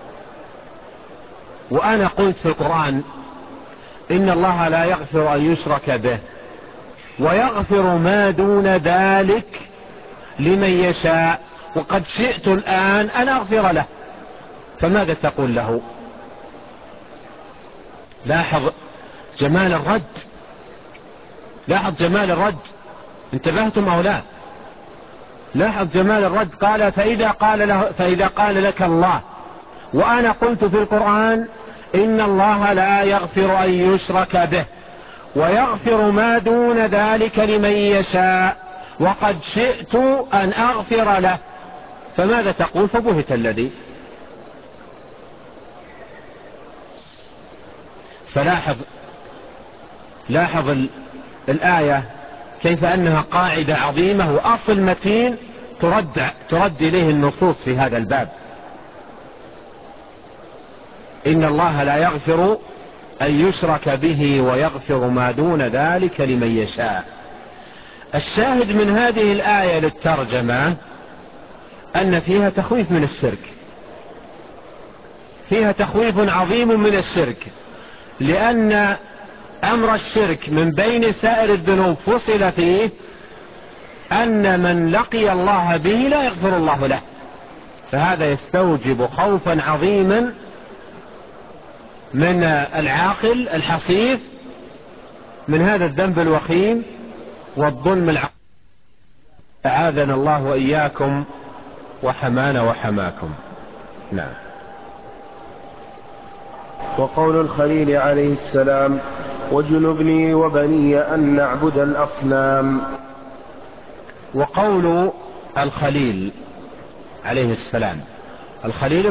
وأنا قلت في القرآن إن الله لا يغفر أن يشرك به ويغفر ما دون ذلك لمن يشاء وقد شئت الآن أن أغفر له، فماذا تقول له؟ لاحظ جمال الرد، لاحظ جمال الرد، انتبهتم أو لا؟ لاحظ جمال الرد. قال فإذا قال لك الله وأنا قلت في القرآن إن الله لا يغفر أن يشرك به ويغفر ما دون ذلك لمن يشاء وقد شئت أن أغفر له، فماذا تقول؟ فبهت الذي. فلاحظ الآية كيف أنها قاعدة عظيمة وأصل متين ترد إليه النصوص في هذا الباب. إن الله لا يغفر أن يشرك به ويغفر ما دون ذلك لمن يشاء. الشاهد من هذه الآية للترجمة أن فيها تخويف من الشرك، فيها تخويف عظيم من الشرك، لأن أمر الشرك من بين سائر الذنوب فصل فيه أن من لقي الله به لا يغفر الله له، فهذا يستوجب خوفا عظيما من العاقل الحصيف من هذا الذنب الوخيم والظلم العظيم. أعاذنا الله وإياكم وحمانا وحماكم. نعم. وقول الخليل عليه السلام: واجنبني وبني أن نعبد الأصنام. وقول الخليل عليه السلام، الخليل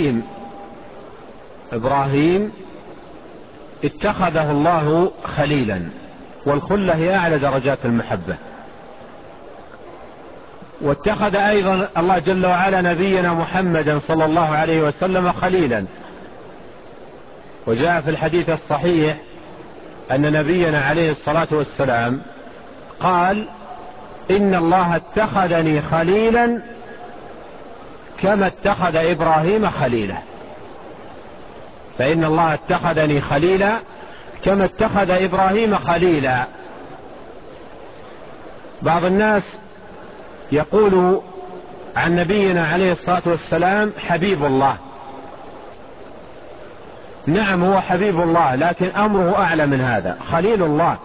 إبراهيم اتخذه الله خليلا، والخلة هي أعلى درجات المحبة. واتخذ أيضا الله جل وعلا نبينا محمدا صلى الله عليه وسلم خليلا، وجاء في الحديث الصحيح أن نبينا عليه الصلاة والسلام قال: إن الله اتخذني خليلا كما اتخذ إبراهيم خليلا. فإن الله اتخذني خليلا كما اتخذ إبراهيم خليلا. بعض الناس يقول عن نبينا عليه الصلاة والسلام حبيب الله. نعم، هو حبيب الله، لكن أمره أعلى من هذا. خليل الله،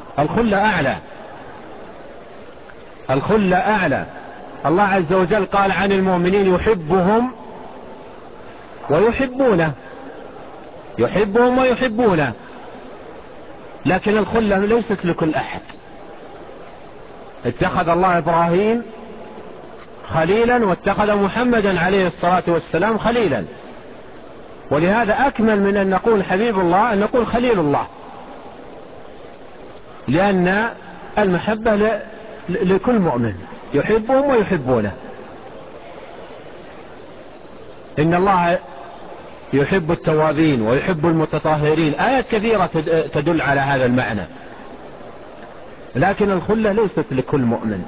الخلة أعلى. الله عز وجل قال عن المؤمنين: يحبهم ويحبونه، لكن الخلة ليست لكل أحد. اتخذ الله إبراهيم خليلا واتخذ محمدا عليه الصلاة والسلام خليلا، ولهذا أكمل من أن نقول حبيب الله أن نقول خليل الله، لأن المحبة لكل مؤمن، يحبهم ويحبونه. إن الله يحب التوابين ويحب المتطهرين، آيات كثيرة تدل على هذا المعنى. لكن الخلة ليست لكل مؤمن،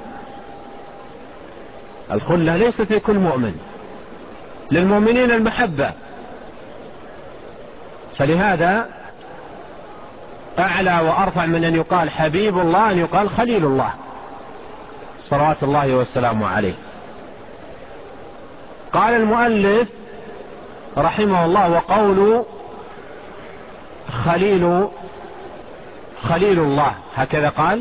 الخلة ليست لكل مؤمن، للمؤمنين المحبة. فلهذا أعلى وأرفع من أن يقال حبيب الله أن يقال خليل الله صلوات الله وسلامه عليه. قال المؤلف رحمه الله: وقول خليل الله، هكذا قال.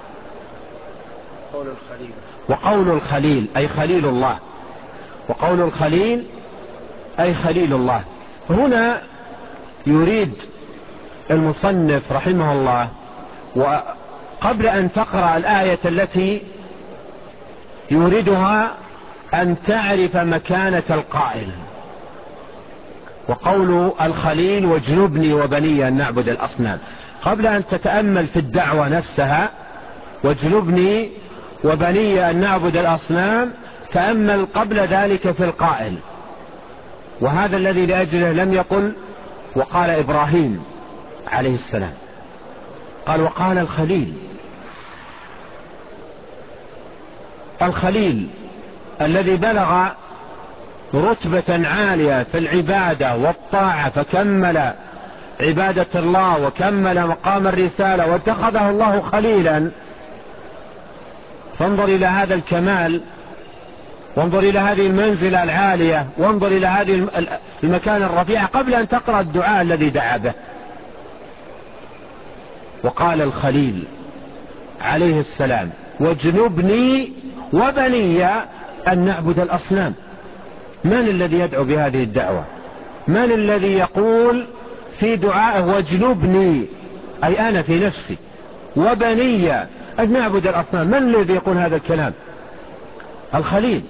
وقول الخليل أي خليل الله، وقول الخليل أي خليل الله. هنا يريد المصنف رحمه الله، وقبل أن تقرأ الآية التي يريدها، أن تعرف مكانة القائل. وقول الخليل: واجنبني وبني أن نعبد الأصنام. قبل أن تتأمل في الدعوة نفسها، واجنبني وبني أن نعبد الأصنام، تأمل قبل ذلك في القائل، وهذا الذي لأجله لم يقل وقال إبراهيم عليه السلام، قال وقال الخليل الذي بلغ رتبة عالية في العبادة والطاعة، فكمل عبادة الله وكمل مقام الرسالة واتخذه الله خليلا. فانظر إلى هذا الكمال، وانظر إلى هذه المنزلة العالية، وانظر إلى هذه المكان الرفيع قبل أن تقرأ الدعاء الذي دعا به. وقال الخليل عليه السلام: واجنبني وبني أن نعبد الأصنام. من الذي يدعو بهذه الدعوة؟ من الذي يقول في دعائه واجنبني أي أنا في نفسي، وبني أن نعبد الأصنام؟ من الذي يقول هذا الكلام؟ الخليل.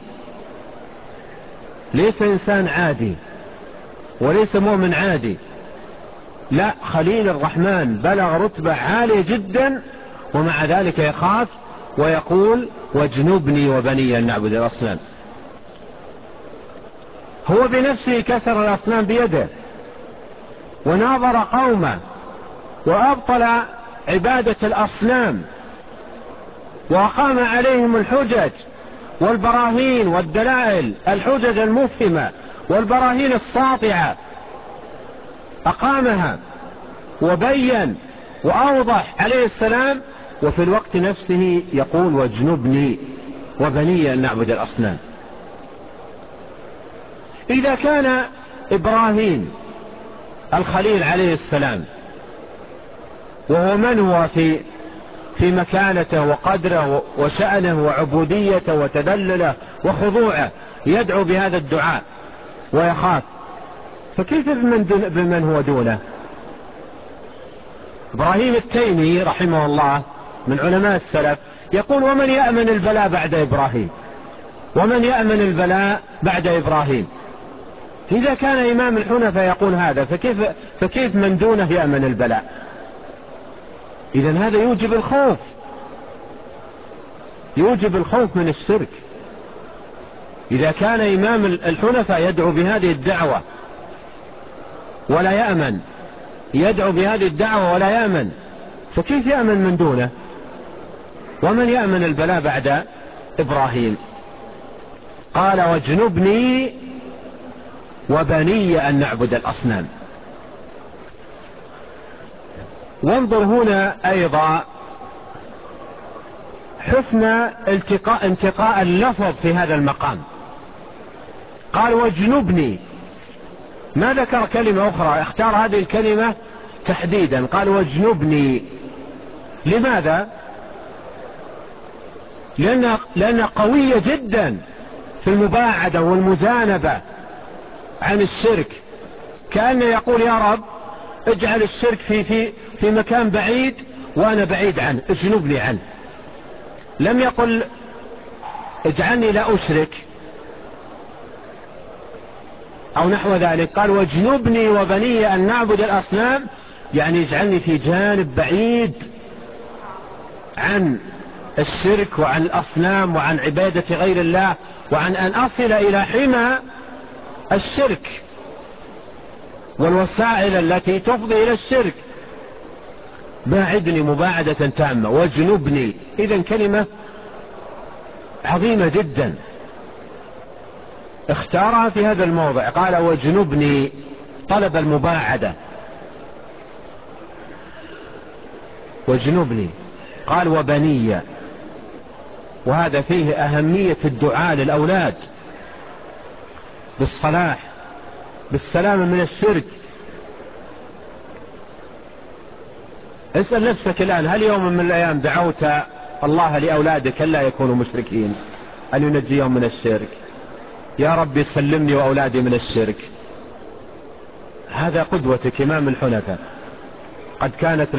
ليس إنسان عادي وليس مؤمن عادي، لا، خليل الرحمن بلغ رتبة عالية جدا ومع ذلك يخاف ويقول واجنبني وبني أن نعبد الأصنام. هو بنفسه كسر الأصنام بيده وناظر قومه وأبطل عبادة الأصنام وأقام عليهم الحجج والبراهين والدلائل، الحجج المفهمة والبراهين الساطعة أقامها وبين وأوضح عليه السلام، وفي الوقت نفسه يقول واجنبني وبني أن نعبد الأصنام. إذا كان إبراهيم الخليل عليه السلام وهو من هو في مكانته وقدره وشأنه وعبوديته وتذلله وخضوعه يدعو بهذا الدعاء ويخاف، فكيف بمن هو دونه؟ إبراهيم التيمي رحمه الله من علماء السلف يقول ومن يأمن البلاء بعد إبراهيم، ومن يأمن البلاء بعد إبراهيم. إذا كان إمام الحنفاء يقول هذا فكيف من دونه يأمن البلاء؟ إذن هذا يوجب الخوف، يوجب الخوف من الشرك. إذا كان إمام الحنفاء يدعو بهذه الدعوة ولا يأمن، يدعو بهذه الدعوة ولا يأمن، فكيف يأمن من دونه؟ ومن يأمن البلاء بعد إبراهيم؟ قال واجنبني وبني أن نعبد الأصنام. وانظر هنا أيضا حسن انتقاء اللفظ في هذا المقام. قال واجنبني، ما ذكر كلمة أخرى، اختار هذه الكلمة تحديدا، قال واجنبني. لماذا؟ لأنها قوية جدا في المباعدة والمجانبة عن الشرك، كأنه يقول يا رب اجعل الشرك في مكان بعيد وأنا بعيد عنه، اجنبني عنه. لم يقل اجعلني لا أشرك أو نحو ذلك، قال واجنبني وبني أن نعبد الأصنام، يعني اجعلني في جانب بعيد عن الشرك وعن الأصنام وعن عبادة غير الله وعن أن أصل إلى حمى الشرك والوسائل التي تفضي إلى الشرك. باعدني مباعدة تامة، واجنبني، إذن كلمة عظيمة جدا اختارها في هذا الموضع، قال واجنبني، طلب المباعدة. واجنبني، قال وبني، وهذا فيه أهمية الدعاء للأولاد بالصلاح بالسلامة من الشرك. اسأل نفسك الآن، هل يوم من الأيام دعوت الله لأولادك ألا يكونوا مشركين، أن ينجيهم من الشرك؟ يا ربي سلمني وأولادي من الشرك. هذا قدوتك إمام الحنفاء. قد كانت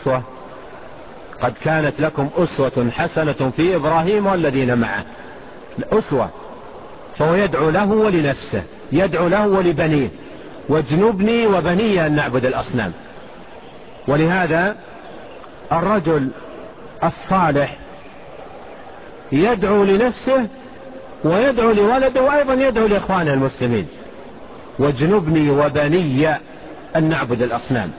لكم أسوة حسنة في إبراهيم والذين معه، أسوة. فهو يدعو له ولنفسه، يدعو له ولبنيه، واجنبني وبني أن نعبد الأصنام. ولهذا الرجل الصالح يدعو لنفسه ويدعو لولده وأيضا يدعو لإخوانه المسلمين، واجنبني وبني أن نعبد الأصنام.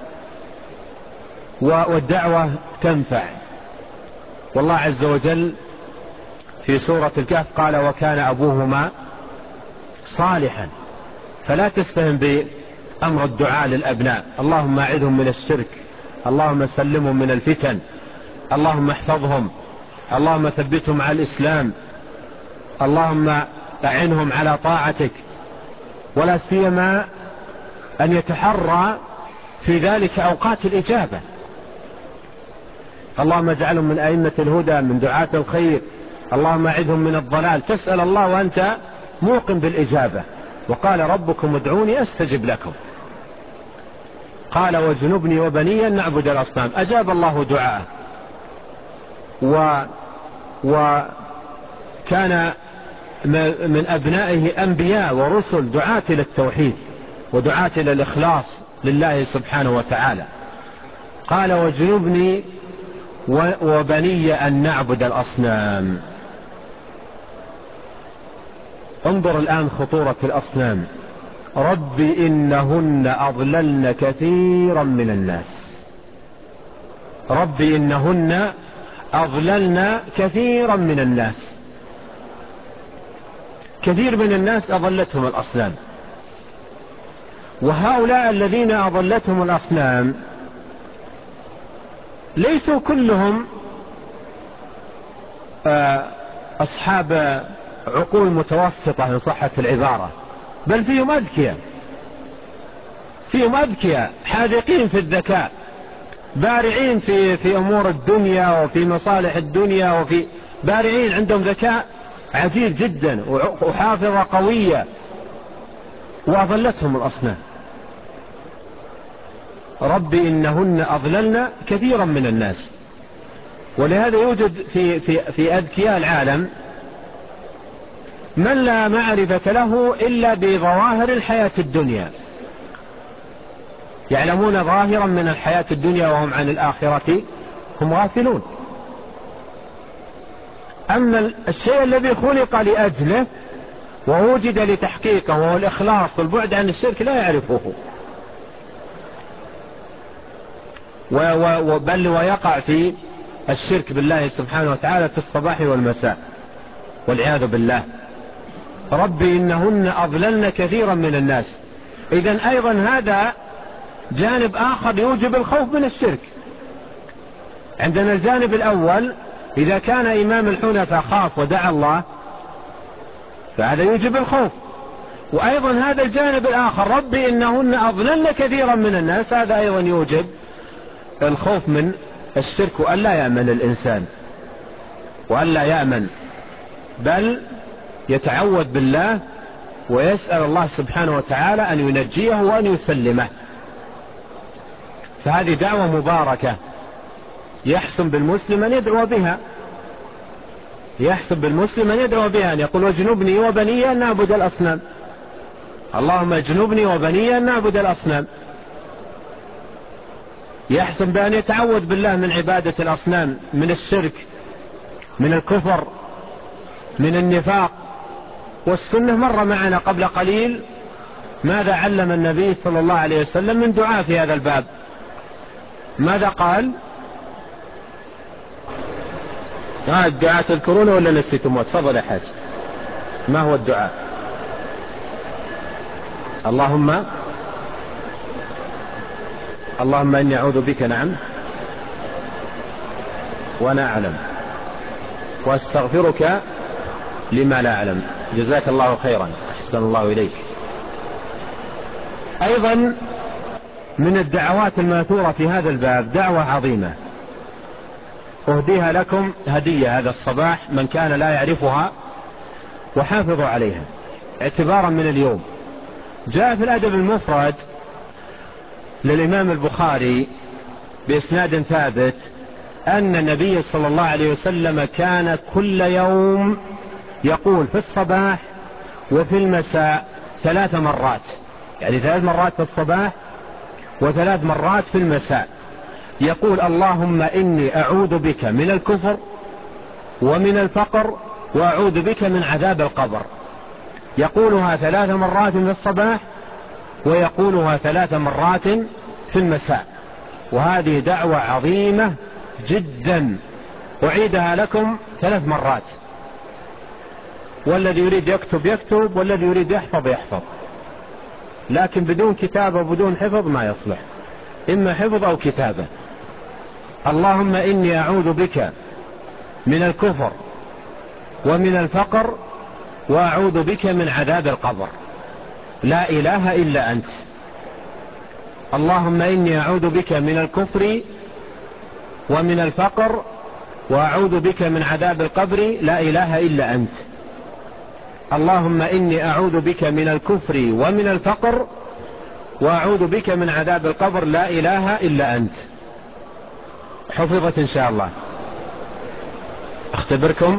والدعوة تنفع. والله عز وجل في سورة الكهف قال وكان أبوهما صالحا، فلا تستهن بأمر الدعاء للأبناء. اللهم أعذهم من الشرك، اللهم سلمهم من الفتن، اللهم احفظهم، اللهم ثبتهم على الإسلام، اللهم أعنهم على طاعتك. ولا سيما أن يتحرى في ذلك أوقات الإجابة. اللهم اجعلهم من أئمة الهدى، من دعاة الخير، اللهم أعذهم من الضلال. تسأل الله وأنت موقن بالإجابة. وقال ربكم ادعوني أستجب لكم. قال واجنبني وبني أن نعبد الأصنام، أجاب الله دعاءه. وكان من أبنائه أنبياء ورسل دعاة إلى التوحيد ودعاة إلى الإخلاص لله سبحانه وتعالى. قال واجنبني وبني أن نعبد الأصنام. انظر الآن خطورة الأصنام. رب إنهن أضللن كثيرا من الناس. رب إنهن أضللن كثيرا من الناس. كثير من الناس أضلتهم الأصنام. وهؤلاء الذين أضلتهم الأصنام ليسوا كلهم أصحاب عقول متوسطة إن صحت العبارة، بل فيهم أذكياء، فيهم أذكياء حاذقين في الذكاء، بارعين في أمور الدنيا وفي مصالح الدنيا، وفي بارعين، عندهم ذكاء عجيب جدا وحافظة قوية، وأضلتهم الأصنام. رب إنهن أضللن كثيرا من الناس. ولهذا يوجد في أذكياء العالم من لا معرفة له إلا بظواهر الحياة الدنيا، يعلمون ظاهرا من الحياة الدنيا وهم عن الآخرة هم غافلون. أما الشيء الذي خلق لأجله ووجد لتحقيقه وهو الإخلاص والبعد عن الشرك لا يعرفه، بل ويقع في الشرك بالله سبحانه وتعالى في الصباح والمساء والعياذ بالله. رب إنهن أضللن كثيرا من الناس. إذن أيضا هذا جانب آخر يوجب الخوف من الشرك. عندنا الجانب الأول، إذا كان إمام الحنفاء خاف ودعا الله فهذا يوجب الخوف. وأيضا هذا الجانب الآخر، رب إنهن أضللن كثيرا من الناس، هذا أيضا يوجب الخوف من الشرك، وألا يأمن الإنسان، وألا يأمن، بل يتعوذ بالله ويسأل الله سبحانه وتعالى أن ينجيه وأن يسلمه. فهذه دعوة مباركة يحسن بالمسلم أن يدعو بها، يحسن بالمسلم أن يدعو بها، أن يقول واجنبني وبني أن نعبد الأصنام، اللهم اجنبني وبني أن نعبد الأصنام. يحسن بأن يتعوذ بالله من عبادة الأصنام، من الشرك، من الكفر، من النفاق. والسنة مر معنا قبل قليل ماذا علم النبي صلى الله عليه وسلم من دعاء في هذا الباب. ماذا قال؟ الدعاء تذكرونه ولا نسيتموه؟ تفضل يا حاج. ما هو الدعاء؟ اللهم إني أعوذ بك، نعم، وأنا أعلم، وأستغفرك لما لا أعلم. جزاك الله خيرا، أحسن الله إليك. أيضا من الدعوات الماثورة في هذا الباب دعوة عظيمة أهديها لكم هدية هذا الصباح، من كان لا يعرفها وحافظوا عليها اعتبارا من اليوم. جاء في الأدب المفرد للإمام البخاري بإسناد ثابت أن النبي صلى الله عليه وسلم كان كل يوم يقول في الصباح وفي المساء 3 مرات، يعني 3 مرات في الصباح و3 مرات في المساء، يقول اللهم إني أعوذ بك من الكفر ومن الفقر وأعوذ بك من عذاب القبر. يقولها 3 مرات في الصباح ويقولها 3 مرات في المساء. وهذه دعوة عظيمة جدا، أعيدها لكم 3 مرات، والذي يريد يكتب يكتب، والذي يريد يحفظ يحفظ، لكن بدون كتابة وبدون حفظ ما يصلح، إما حفظ أو كتابة. اللهم إني أعوذ بك من الكفر ومن الفقر وأعوذ بك من عذاب القبر، لا إله إلا أنت. اللهم إني أعوذ بك من الكفر ومن الفقر وأعوذ بك من عذاب القبر، لا إله إلا أنت. اللهم إني أعوذ بك من الكفر ومن الفقر وأعوذ بك من عذاب القبر، لا إله إلا أنت. حفظت إن شاء الله. اختبركم.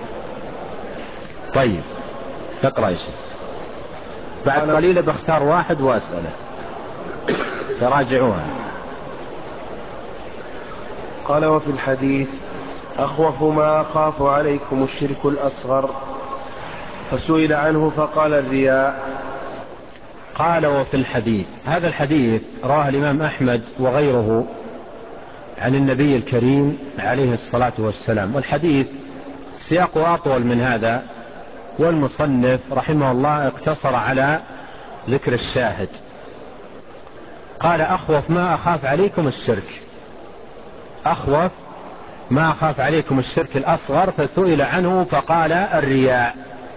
طيب تقرأ يا شيخ، بعد قليل بختار واحد وأسأله تراجعوها. قال وفي الحديث أخوف ما أخاف عليكم الشرك الأصغر، فسئل عنه فقال الرياء. قال وفي الحديث، هذا الحديث رواه الإمام أحمد وغيره عن النبي الكريم عليه الصلاة والسلام، والحديث سياقه أطول من هذا، والمصنف رحمه الله اقتصر على ذكر الشاهد. قال أخوف ما أخاف عليكم الشرك، أخوف ما أخاف عليكم الشرك الأصغر، فسئل عنه فقال الرياء.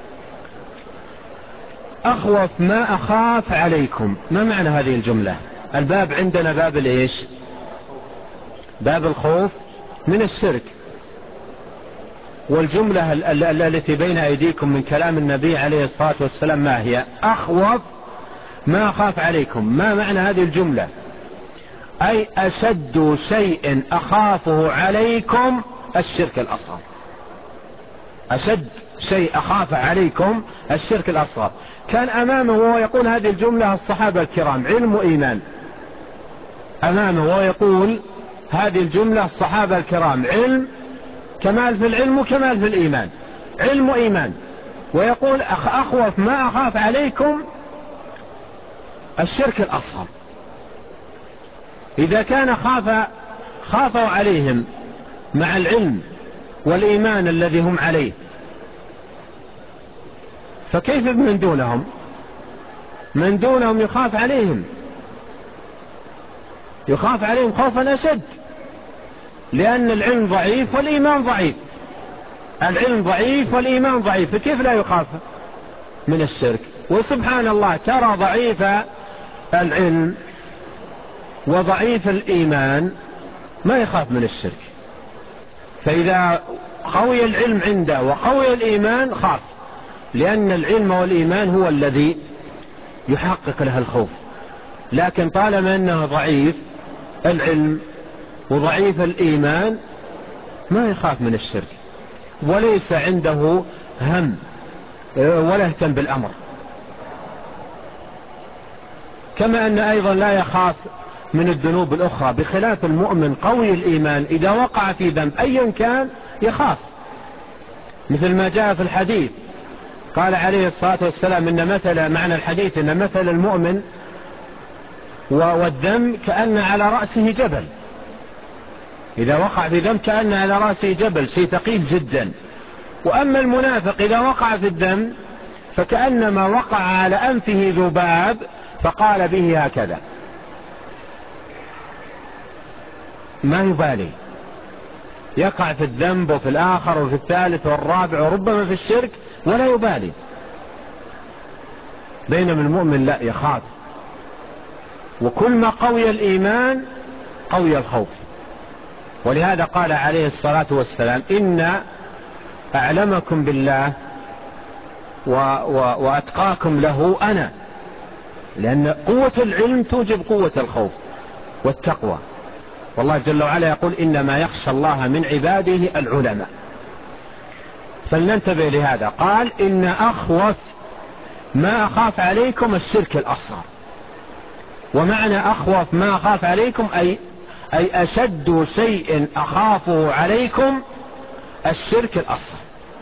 أخوف ما أخاف عليكم، ما معنى هذه الجملة؟ الباب عندنا باب الإيش؟ باب الخوف من الشرك. والجملة التي بين أيديكم من كلام النبي عليه الصلاة والسلام ما هي؟ أخوف ما أخاف عليكم. ما معنى هذه الجملة؟ أي أشد شيء أخافه عليكم الشرك الأصغر، أشد شيء أخاف عليكم الشرك الأصغر. كان أمامه وهو يقول هذه الجملة الصحابة الكرام علم وإيمان، أمامه وهو يقول هذه الجملة الصحابة الكرام علم، كمال في العلم وكمال في الإيمان، علم وإيمان، ويقول أخوف ما أخاف عليكم الشرك الأصغر. إذا كان خافوا عليهم مع العلم والإيمان الذي هم عليه، فكيف من دونهم؟ من دونهم يخاف عليهم خوفا أشد، لأن العلم ضعيف والإيمان ضعيف، العلم ضعيف والإيمان ضعيف، فكيف لا يخاف من الشرك؟ وسبحان الله ترى ضعيف العلم وضعيف الإيمان ما يخاف من الشرك، فإذا قوي العلم عنده وقوي الإيمان خاف، لأن العلم والإيمان هو الذي يحقق له الخوف. لكن طالما أنه ضعيف العلم وضعيف الإيمان ما يخاف من الشرك، وليس عنده هم ولا اهتم بالأمر. كما أن أيضا لا يخاف من الذنوب الأخرى، بخلاف المؤمن قوي الإيمان إذا وقع في ذنب أيا كان يخاف، مثل ما جاء في الحديث قال عليه الصلاة والسلام إن مثل، معنى الحديث إن مثل المؤمن والذنب كأن على رأسه جبل، إذا وقع في ذنب كأن على رأسه جبل، شيء ثقيل جدا. وأما المنافق إذا وقع في الذنب فكأنما وقع على أنفه ذباب فقال به هكذا، ما يبالي، يقع في الذنب وفي الآخر وفي الثالث والرابع وربما في الشرك ولا يبالي. بينما المؤمن لا، يخاف، وكل ما قوي الإيمان قوي الخوف. ولهذا قال عليه الصلاة والسلام إن أعلمكم بالله وأتقاكم له أنا، لأن قوة العلم توجب قوة الخوف والتقوى، والله جل وعلا يقول إنما يخشى الله من عباده العلماء. فلننتبه لهذا. قال إن أخوف ما أخاف عليكم الشرك الأصغر، ومعنى أخوف ما أخاف عليكم أي أشد شيء أخافه عليكم الشرك الأصغر.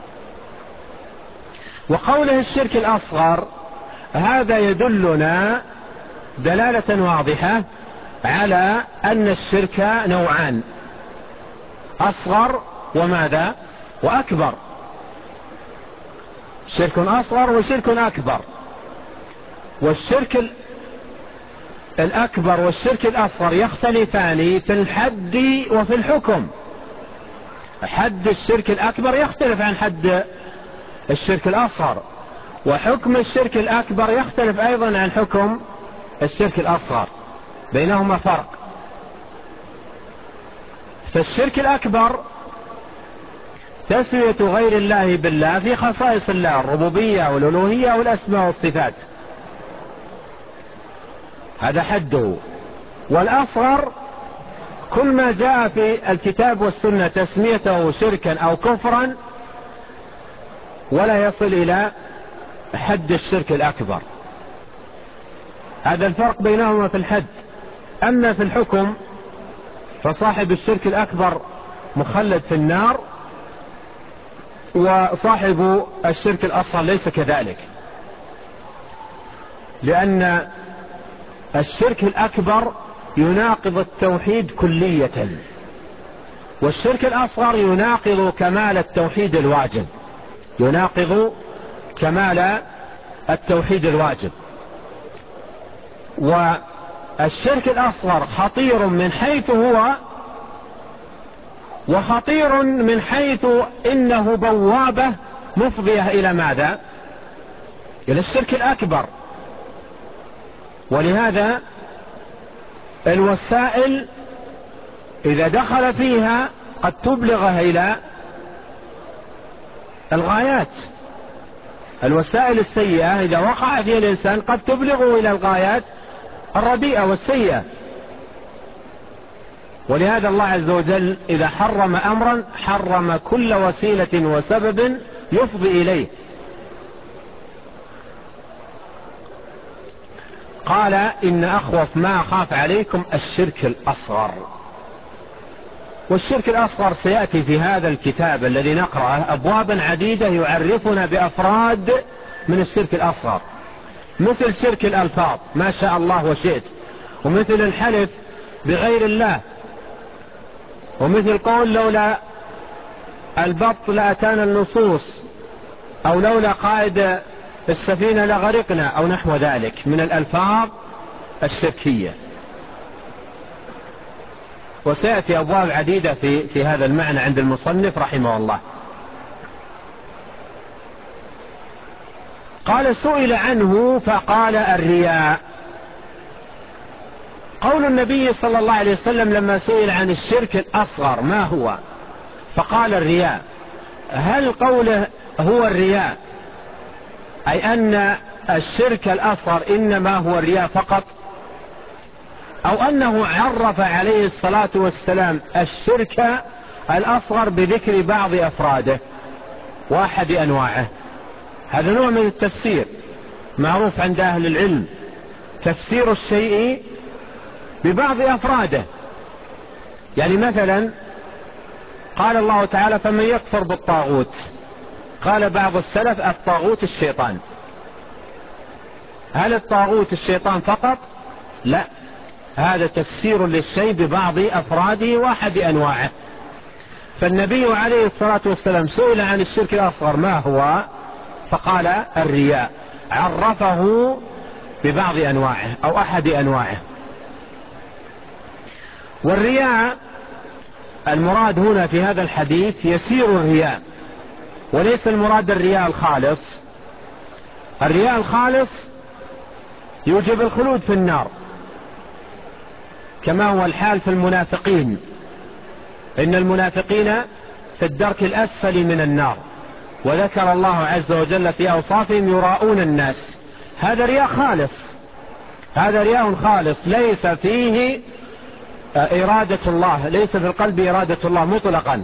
وقوله الشرك الأصغر هذا يدلنا دلالة واضحة على أن الشرك نوعان، أصغر وماذا؟ وأكبر. شرك أصغر وشرك أكبر، والشرك الأكبر والشرك الأصغر يختلفان في الحد وفي الحكم. حد الشرك الأكبر يختلف عن حد الشرك الأصغر، وحكم الشرك الأكبر يختلف أيضا عن حكم الشرك الأصغر، بينهما فرق. فالشرك الأكبر تسوية غير الله بالله في خصائص الله، الربوبية والألوهية والأسماء والصفات، هذا حده. والأصغر كل ما جاء في الكتاب والسنة تسميته شركا أو كفرا ولا يصل إلى حد الشرك الأكبر. هذا الفرق بينهما في الحد. أما في الحكم فصاحب الشرك الأكبر مخلد في النار، وصاحب الشرك الأصغر ليس كذلك، لأن الشرك الأكبر يناقض التوحيد كلية، والشرك الأصغر يناقض كمال التوحيد الواجب، يناقض كمال التوحيد الواجب. والشرك الأصغر خطير من حيث هو، وخطير من حيث إنه بوابة مفضية إلى ماذا؟ إلى الشرك الأكبر. ولهذا الوسائل إذا دخل فيها قد تبلغه إلى الغايات. الوسائل السيئة إذا وقع فيها الإنسان قد تبلغه إلى الغايات الرديئة والسيئة. ولهذا الله عز وجل إذا حرم أمرا حرم كل وسيلة وسبب يفضي إليه. قال إن أخوف ما أخاف عليكم الشرك الأصغر. والشرك الأصغر سيأتي في هذا الكتاب الذي نقرأه أبوابا عديدة يعرفنا بأفراد من الشرك الأصغر، مثل شرك الألفاظ ما شاء الله وشئت، ومثل الحلف بغير الله، ومثل قول لولا البط لأتانا النصوص، أو لولا قائد السفينة لغرقنا، أو نحو ذلك من الألفاظ الشركية. وسيأتي أبواب عديدة في هذا المعنى عند المصنف رحمه الله. قال سئل عنه فقال الرياء. قول النبي صلى الله عليه وسلم لما سئل عن الشرك الأصغر ما هو فقال الرياء، هل قوله هو الرياء أي أن الشرك الأصغر إنما هو الرياء فقط، أو أنه عرف عليه الصلاة والسلام الشرك الأصغر بذكر بعض أفراده وأحد أنواعه؟ هذا نوع من التفسير معروف عند أهل العلم، تفسير الشيء ببعض أفراده. يعني مثلا قال الله تعالى فمن يكفر بالطاغوت، قال بعض السلف الطاغوت الشيطان. هل الطاغوت الشيطان فقط؟ لا، هذا تفسير للشيء ببعض أفراده وأحد أنواعه. فالنبي عليه الصلاة والسلام سئل عن الشرك الأصغر ما هو فقال الرياء، عرفه ببعض أنواعه أو أحد أنواعه. والرياء المراد هنا في هذا الحديث يسير الرياء، وليس المراد الرياء الخالص. الرياء الخالص يوجب الخلود في النار، كما هو الحال في المنافقين، إن المنافقين في الدرك الأسفل من النار، وذكر الله عز وجل في أوصافهم يراؤون الناس. هذا رياء خالص، هذا رياء خالص ليس فيه إرادة الله، ليس في القلب إرادة الله مطلقا.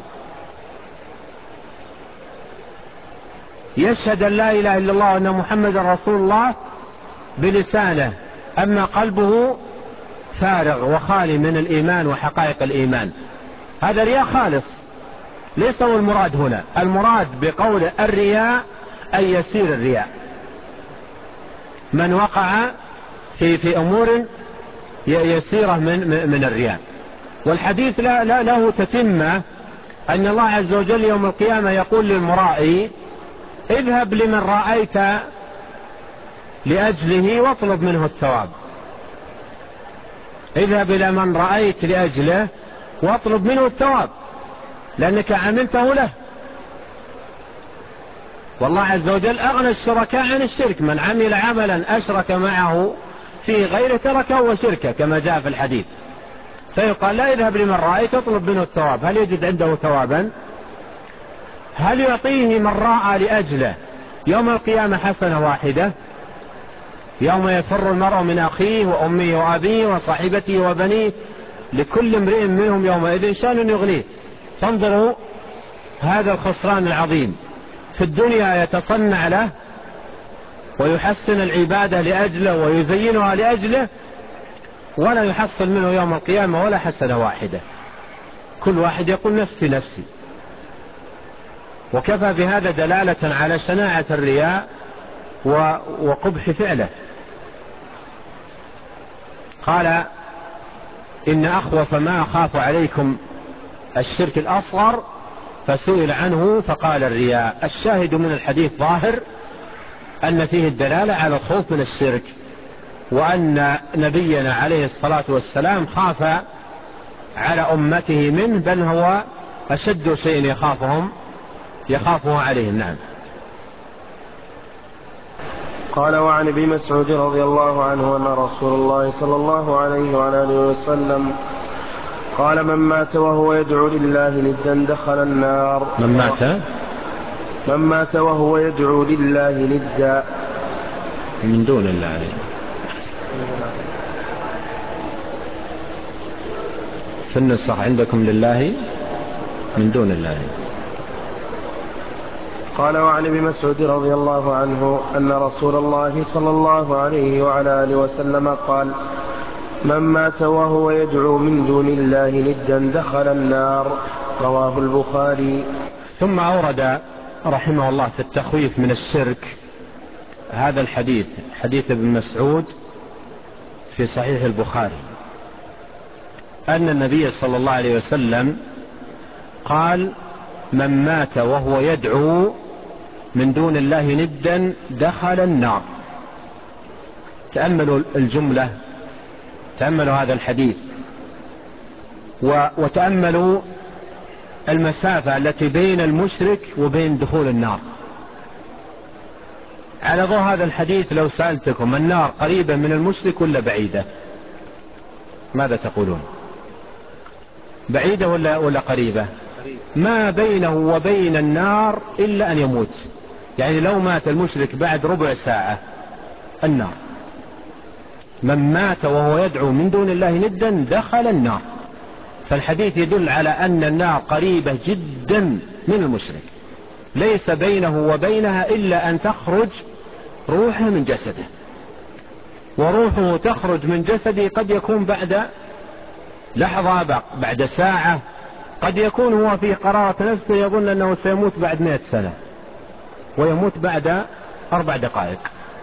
يشهد أن لا إله إلا الله وأن محمد رسول الله بلسانه، أما قلبه فارغ وخالي من الإيمان وحقائق الإيمان. هذا رياء خالص، ليس هو المراد هنا. المراد بقول الرياء أي يسير الرياء، من وقع في أمور يسيرة من الرياء. والحديث له تتمة، أن الله عز وجل يوم القيامة يقول للمرائي اذهب لمن رأيت لأجله واطلب منه الثواب. اذهب إلى من رأيت لأجله واطلب منه الثواب، لأنك عملته له. والله عز وجل أغنى الشركاء عن الشرك، من عمل عملا أشرك معه في غير تركه وشركه، كما جاء في الحديث. فيقال لا، اذهب لمن رأيت اطلب منه الثواب. هل يجد عنده ثوابا؟ هل يعطيه من رأى لأجله يوم القيامة حسنة واحدة؟ يوم يفر المرء من أخيه وأمه وأبيه وصاحبته وبنيه لكل امرئ منهم يومئذ شأن يغنيه. فانظروا هذا الخسران العظيم. في الدنيا يتصنع له ويحسن العبادة لأجله ويزينها لأجله، ولا يحصل منه يوم القيامة ولا حسنة واحدة. كل واحد يقول نفسي نفسي، وكفى بهذا دلالة على شناعة الرياء وقبح فعله. قال إن أخوف ما أخاف عليكم الشرك الأصغر، فسئل عنه فقال الرياء. الشاهد من الحديث ظاهر أن فيه الدلالة على الخوف من الشرك، وأن نبينا عليه الصلاة والسلام خاف على أمته منه، بل هو أشد شيء يخافه عليهم. نعم. قال وعن ابن مسعود رضي الله عنه أن رسول الله صلى الله عليه وعلى آله وسلم قال من مات وهو يدعو لله ندا دخل النار. من مات وهو يدعو لله ندا من دون الله، في النسخ عندكم لله من دون الله. قال وعن ابن مسعود رضي الله عنه أن رسول الله صلى الله عليه وعلى آله وسلم قال من مات وهو يدعو من دون الله ندا دخل النار. رواه البخاري. ثم أورد رحمه الله في التخويف من الشرك هذا الحديث، حديث ابن مسعود في صحيح البخاري، أن النبي صلى الله عليه وسلم قال من مات وهو يدعو من دون الله ندا دخل النار. تأملوا الجملة، تأملوا هذا الحديث، وتأملوا المسافة التي بين المشرك وبين دخول النار. على ضوء هذا الحديث لو سألتكم النار قريبة من المشرك ولا بعيدة، ماذا تقولون؟ بعيدة ولا قريبة؟ ما بينه وبين النار إلا أن يموت، يعني لو مات المشرك بعد ربع ساعة النار. من مات وهو يدعو من دون الله ندا دخل النار. فالحديث يدل على أن النار قريبة جدا من المشرك، ليس بينه وبينها إلا أن تخرج روحه من جسده، وروحه تخرج من جسده قد يكون بعد لحظة، بعد ساعة، قد يكون هو في قرارة نفسه يظن أنه سيموت بعد 100 سنة ويموت بعد 4 دقائق.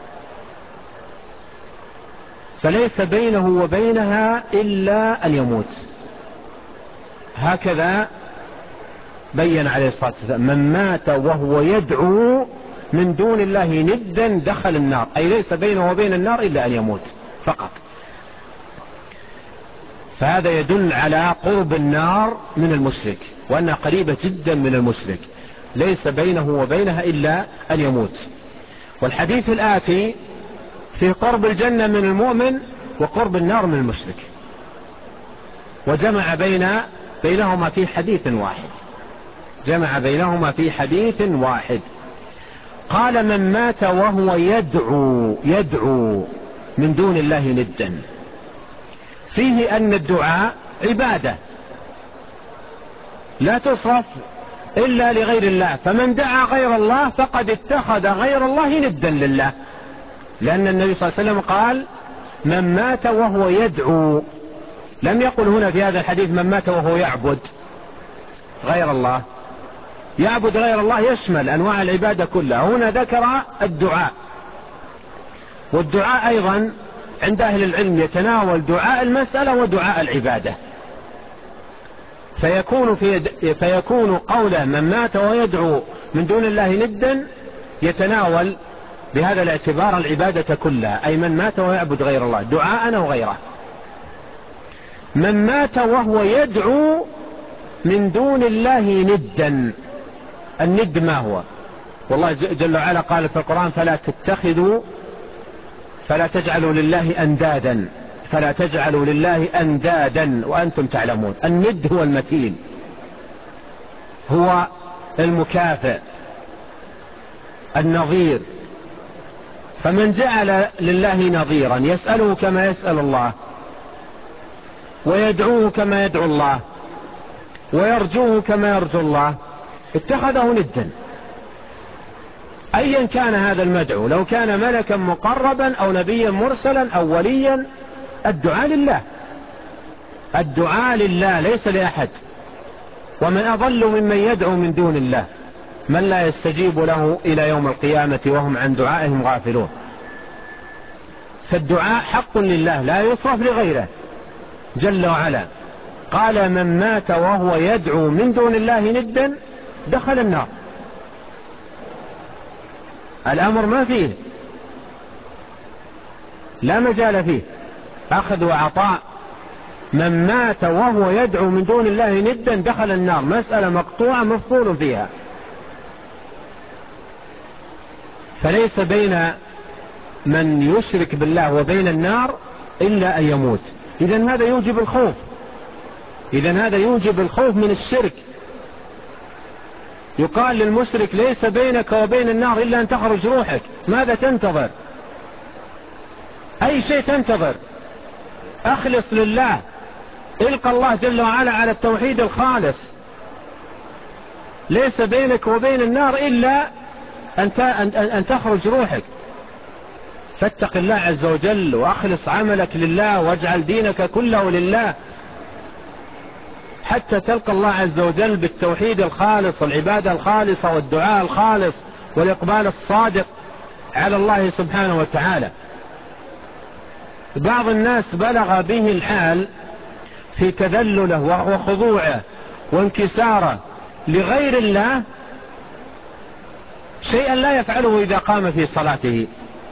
فليس بينه وبينها إلا أن يموت. هكذا بين عليه الصلاة والسلام من مات وهو يدعو من دون الله ندا دخل النار، أي ليس بينه وبين النار إلا أن يموت فقط. فهذا يدل على قرب النار من المشرك، وأنها قريبة جدا من المشرك، ليس بينه وبينها إلا أن يموت. والحديث الآتي في قرب الجنة من المؤمن وقرب النار من المشرك، وجمع بينهما في حديث واحد، جمع بينهما في حديث واحد. قال من مات وهو يدعو من دون الله ندا، فيه أن الدعاء عبادة لا تصرف إلا لغير الله، فمن دعا غير الله فقد اتخذ غير الله ندا لله، لأن النبي صلى الله عليه وسلم قال من مات وهو يدعو، لم يقل هنا في هذا الحديث من مات وهو يعبد غير الله. يعبد غير الله يشمل أنواع العبادة كلها، هنا ذكر الدعاء. والدعاء أيضا عند أهل العلم يتناول دعاء المسألة ودعاء العبادة، فيكون قوله من مات ويدعو من دون الله ندا يتناول بهذا الاعتبار العبادة كلها، أي من مات ويعبد غير الله دعاء أو غيره. من مات وهو يدعو من دون الله ندا، الند ما هو؟ والله جل وعلا قال في القرآن فلا تجعلوا لله أندادا وأنتم تعلمون. الند هو المثيل، هو المكافئ، النظير. فمن جعل لله نظيرا يسأله كما يسأل الله، ويدعوه كما يدعو الله، ويرجوه كما يرجو الله، اتخذه ندا. أيا كان هذا المدعو، لو كان ملكا مقربا أو نبيا مرسلا أو وليا، الدعاء لله، الدعاء لله ليس لأحد. ومن أضل ممن يدعو من دون الله من لا يستجيب له إلى يوم القيامة وهم عن دعائهم غافلون. فالدعاء حق لله لا يصرف لغيره جل وعلا. قال من مات وهو يدعو من دون الله ندا دخل النار. الأمر ما فيه، لا مجال فيه، أخذ وعطاء. من مات وهو يدعو من دون الله ندا دخل النار، مسألة مقطوعة مفصول فيها. فليس بين من يشرك بالله وبين النار إلا أن يموت. إذن هذا يوجب الخوف، إذن هذا يوجب الخوف من الشرك. يقال للمشرك ليس بينك وبين النار إلا أن تخرج روحك، ماذا تنتظر؟ أي شيء تنتظر؟ أخلص لله، إلقى الله جل وعلا على التوحيد الخالص. ليس بينك وبين النار إلا أن تخرج روحك. فاتق الله عز وجل وأخلص عملك لله واجعل دينك كله لله حتى تلقى الله عز وجل بالتوحيد الخالص والعبادة الخالصة والدعاء الخالص والإقبال الصادق على الله سبحانه وتعالى. بعض الناس بلغ به الحال في تذلله وخضوعه وانكساره لغير الله شيئا لا يفعله إذا قام في صلاته،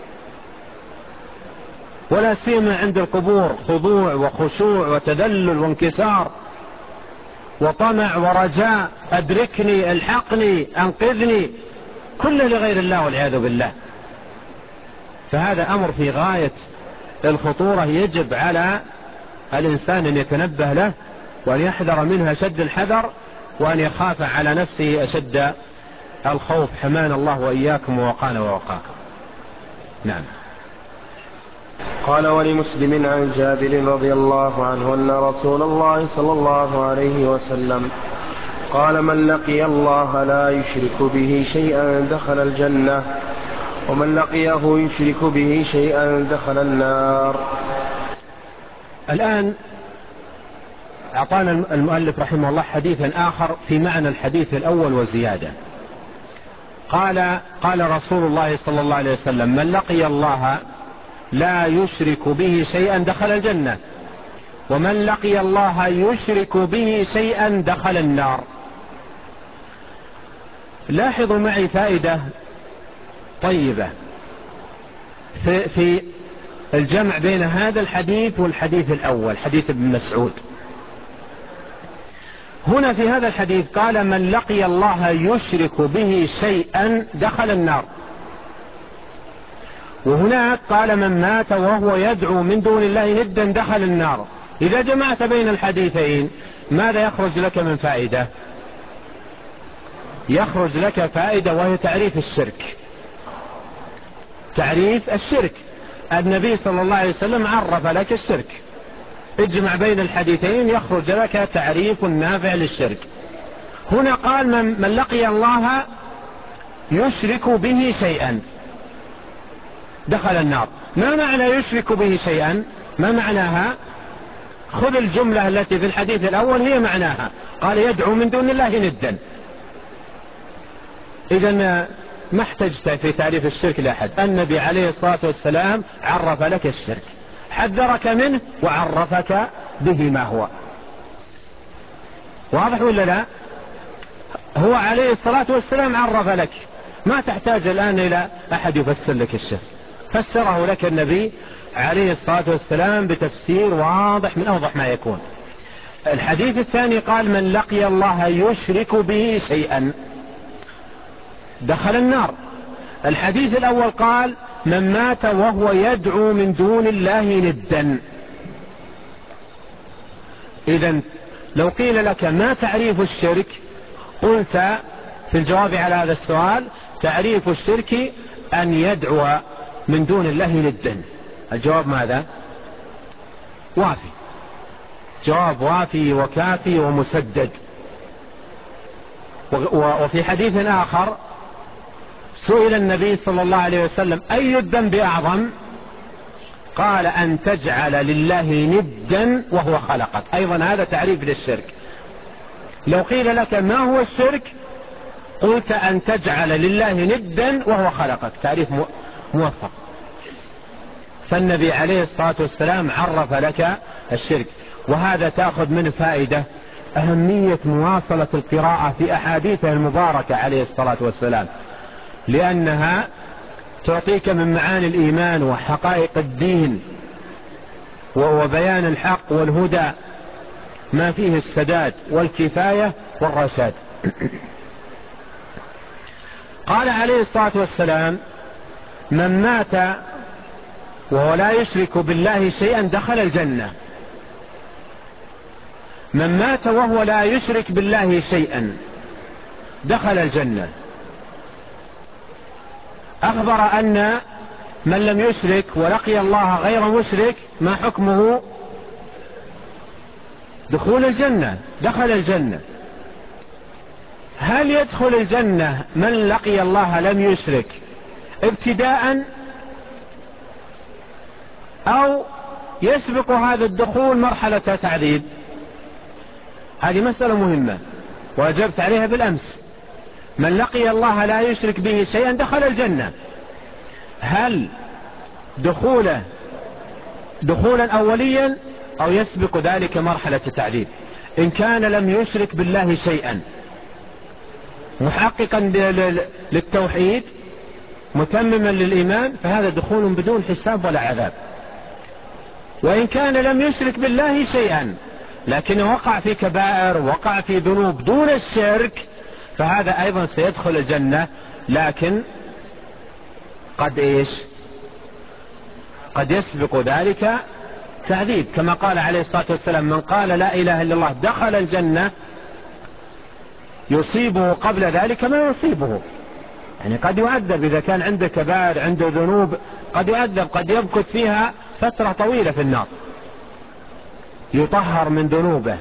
ولا سيما عند القبور، خضوع وخشوع وتذلل وانكسار وطمع ورجاء، أدركني، الحقني، أنقذني، كله لغير الله والعياذ بالله. فهذا أمر في غاية الخطورة، يجب على الإنسان أن يتنبه له وأن يحذر منها أشد الحذر، وأن يخاف على نفسه أشد الخوف. حمانا الله وإياكم ووقانا ووقاكم. نعم. قال ولمسلم عن جابر رضي الله عنه أن رسول الله صلى الله عليه وسلم قال من لقي الله لا يشرك به شيئا دخل الجنة ومن لقيه يشرك به شيئا دخل النار. الآن أعطانا المؤلف رحمه الله حديثا آخر في معنى الحديث الأول وزيادة. قال رسول الله صلى الله عليه وسلم من لقي الله لا يشرك به شيئا دخل الجنة ومن لقي الله يشرك به شيئا دخل النار. لاحظوا معي فائدة طيبة في الجمع بين هذا الحديث والحديث الأول حديث ابن مسعود. هنا في هذا الحديث قال من لقي الله يشرك به شيئا دخل النار، وهناك قال من مات وهو يدعو من دون الله ندا دخل النار. إذا جمعت بين الحديثين ماذا يخرج لك من فائدة؟ يخرج لك فائدة وهي تعريف الشرك. تعريف الشرك، النبي صلى الله عليه وسلم عرف لك الشرك. اجمع بين الحديثين يخرج لك تعريف نافع للشرك. هنا قال من لقي الله يشرك به شيئا دخل النار. ما معنى يشرك به شيئا؟ ما معناها؟ خذ الجملة التي في الحديث الأول هي معناها، قال يدعو من دون الله ندا. إذن ما احتجت في تعريف الشرك لأحد، النبي عليه الصلاة والسلام عرف لك الشرك، حذرك منه وعرفك به ما هو. واضح ولا لا؟ هو عليه الصلاة والسلام عرف لك، ما تحتاج الآن إلى أحد يفسر لك الشرك، فسره لك النبي عليه الصلاة والسلام بتفسير واضح من أوضح ما يكون. الحديث الثاني قال من لقي الله يشرك به شيئا دخل النار. الحديث الأول قال من مات وهو يدعو من دون الله ندا. إذن لو قيل لك ما تعريف الشرك قلت في الجواب على هذا السؤال تعريف الشرك أن يدعو من دون الله ندا. الجواب ماذا؟ وافي، جواب وافي وكافي ومسدد. وفي حديث آخر سئل النبي صلى الله عليه وسلم أي الذنب أعظم؟ قال أن تجعل لله ندا وهو خلقك. أيضا هذا تعريف للشرك. لو قيل لك ما هو الشرك قلت أن تجعل لله ندا وهو خلقك، تعريف موفق. فالنبي عليه الصلاة والسلام عرف لك الشرك. وهذا تأخذ منه فائدة أهمية مواصلة القراءة في أحاديثه المباركة عليه الصلاة والسلام، لأنها تعطيك من معاني الإيمان وحقائق الدين وبيان الحق والهدى ما فيه السداد والكفاية والرشاد. قال عليه الصلاة والسلام: من مات وهو لا يشرك بالله شيئا دخل الجنة. من مات وهو لا يشرك بالله شيئا دخل الجنة. أخبر أن من لم يشرك ولقي الله غير مشرك ما حكمه؟ دخول الجنة، دخل الجنة. هل يدخل الجنة من لقي الله لم يشرك ابتداء، أو يسبق هذا الدخول مرحلة تعذيب؟ هذه مسألة مهمة وأجبت عليها بالأمس. من لقي الله لا يشرك به شيئا دخل الجنة. هل دخولا أوليا أو يسبق ذلك مرحلة تعذيب؟ إن كان لم يشرك بالله شيئا محققا للتوحيد متمما للإيمان فهذا دخول بدون حساب ولا عذاب. وإن كان لم يشرك بالله شيئا لكنه وقع في كبائر وقع في ذنوب دون الشرك فهذا أيضا سيدخل الجنة، لكن قد يسبق ذلك تعذيب، كما قال عليه الصلاة والسلام: من قال لا إله إلا الله دخل الجنة يصيبه قبل ذلك ما يصيبه. يعني قد يعذب إذا كان عنده كبائر، عنده ذنوب، قد يعذب، قد يمكث فيها فترة طويلة في النار يطهر من ذنوبه،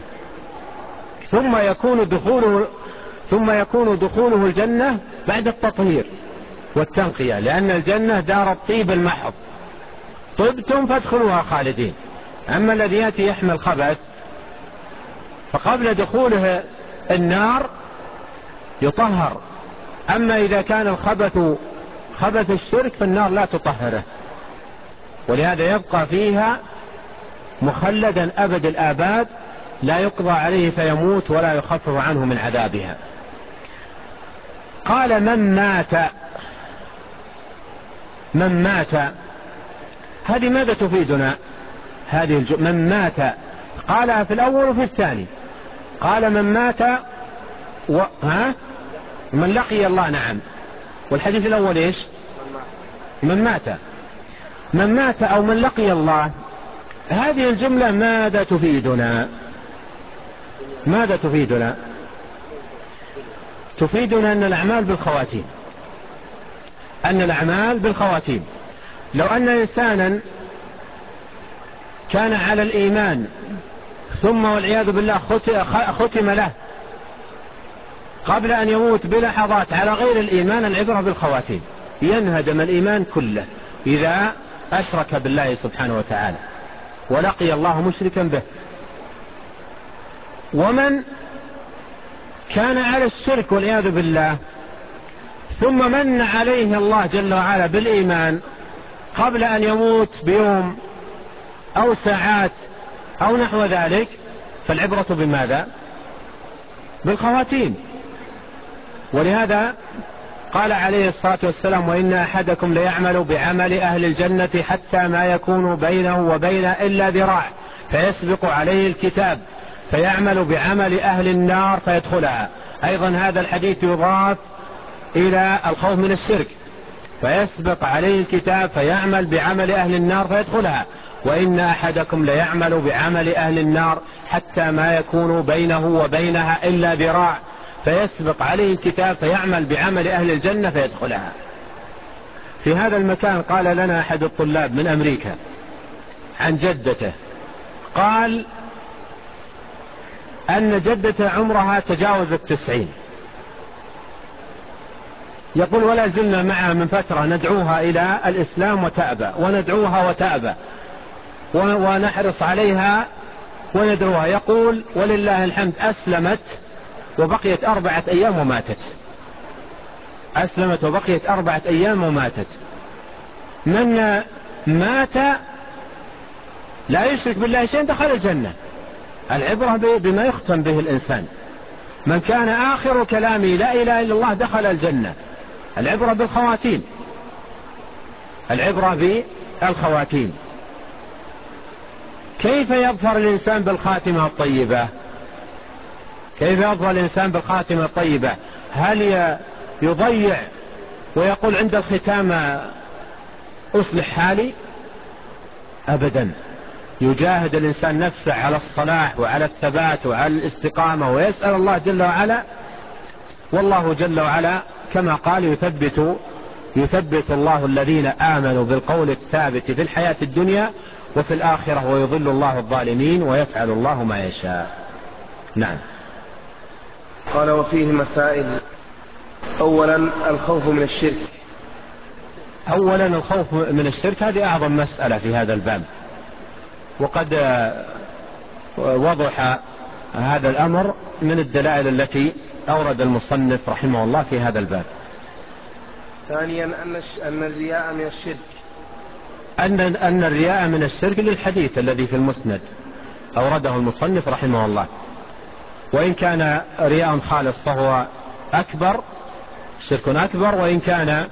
ثم يكون دخوله الجنة بعد التطهير والتنقية، لأن الجنة دار الطيب المحض، طبتم فادخلوها خالدين. أما الذي يأتي يحمل خبث فقبل دخوله النار يطهر. أما إذا كان الخبث خبث الشرك فالنار لا تطهره، ولهذا يبقى فيها مخلدا أبد الآباد لا يقضى عليه فيموت ولا يخفف عنه من عذابها. قال: من مات هذه ماذا تفيدنا؟ هذه من مات قالها في الأول وفي الثاني. قال: من مات من لقي الله، نعم. والحديث الأول إيش؟ من مات أو من لقي الله. هذه الجملة ماذا تفيدنا؟ تفيدنا أن الأعمال بالخواتيم. لو أن إنسانا كان على الإيمان ثم والعياذ بالله ختم له قبل أن يموت بلحظات على غير الإيمان، العبرة بالخواتيم، ينهدم الإيمان كله إذا أشرك بالله سبحانه وتعالى ولقي الله مشركا به. ومن كان على الشرك والعياذ بالله ثم من عليه الله جل وعلا بالإيمان قبل أن يموت بيوم أو ساعات أو نحو ذلك، فالعبرة بماذا؟ بالخواتيم. ولهذا قال عليه الصلاة والسلام: وإن أحدكم ليعمل بعمل أهل الجنة حتى ما يكون بينه وبينها إلا ذراع فيسبق عليه الكتاب فيعمل بعمل أهل النار فيدخلها. أيضا هذا الحديث يضاف إلى الخوف من الشرك، فيسبق عليه الكتاب فيعمل بعمل أهل النار فيدخلها. وإن أحدكم ليعمل بعمل أهل النار حتى ما يكون بينه وبينها إلا ذراع فيسبق عليه الكتاب فيعمل بعمل أهل الجنة فيدخلها. في هذا المكان قال لنا أحد الطلاب من أمريكا عن جدته، قال أن جدته عمرها تجاوز 90، يقول: ولا زلنا معها من فترة ندعوها إلى الإسلام وتأبى، وندعوها وتأبى، ونحرص عليها وندعوها. يقول: ولله الحمد أسلمت وبقيت 4 أيام وماتت، أسلمت وبقيت 4 أيام وماتت. من مات لا يشرك بالله شيئا دخل الجنة. العبرة بما يختم به الإنسان. من كان آخر كلامه لا إله إلا الله دخل الجنة. العبرة بالخواتيم، العبرة بالخواتيم. كيف يظفر الإنسان بالخاتمة الطيبة؟ كيف يظفر الإنسان بالخاتمة الطيبة؟ هل يضيع ويقول عند الختام أصلح حالي؟ أبدا. يجاهد الإنسان نفسه على الصلاح وعلى الثبات وعلى الاستقامة ويسأل الله جل وعلا، والله جل وعلا كما قال يثبت الله الذين آمنوا بالقول الثابت في الحياة الدنيا وفي الآخرة ويضل الله الظالمين ويفعل الله ما يشاء. نعم. قال وفيه مسائل. أولا الخوف من الشرك. أولا الخوف من الشرك هذه أعظم مسألة في هذا الباب، وقد وضح هذا الأمر من الدلائل التي أورد المصنف رحمه الله في هذا الباب. ثانيا أن الرياء من الشرك. أن الرياء من الشرك للحديث الذي في المسند أورده المصنف رحمه الله، وإن كان رياء خالص فهو أكبر، شرك أكبر، وإن كان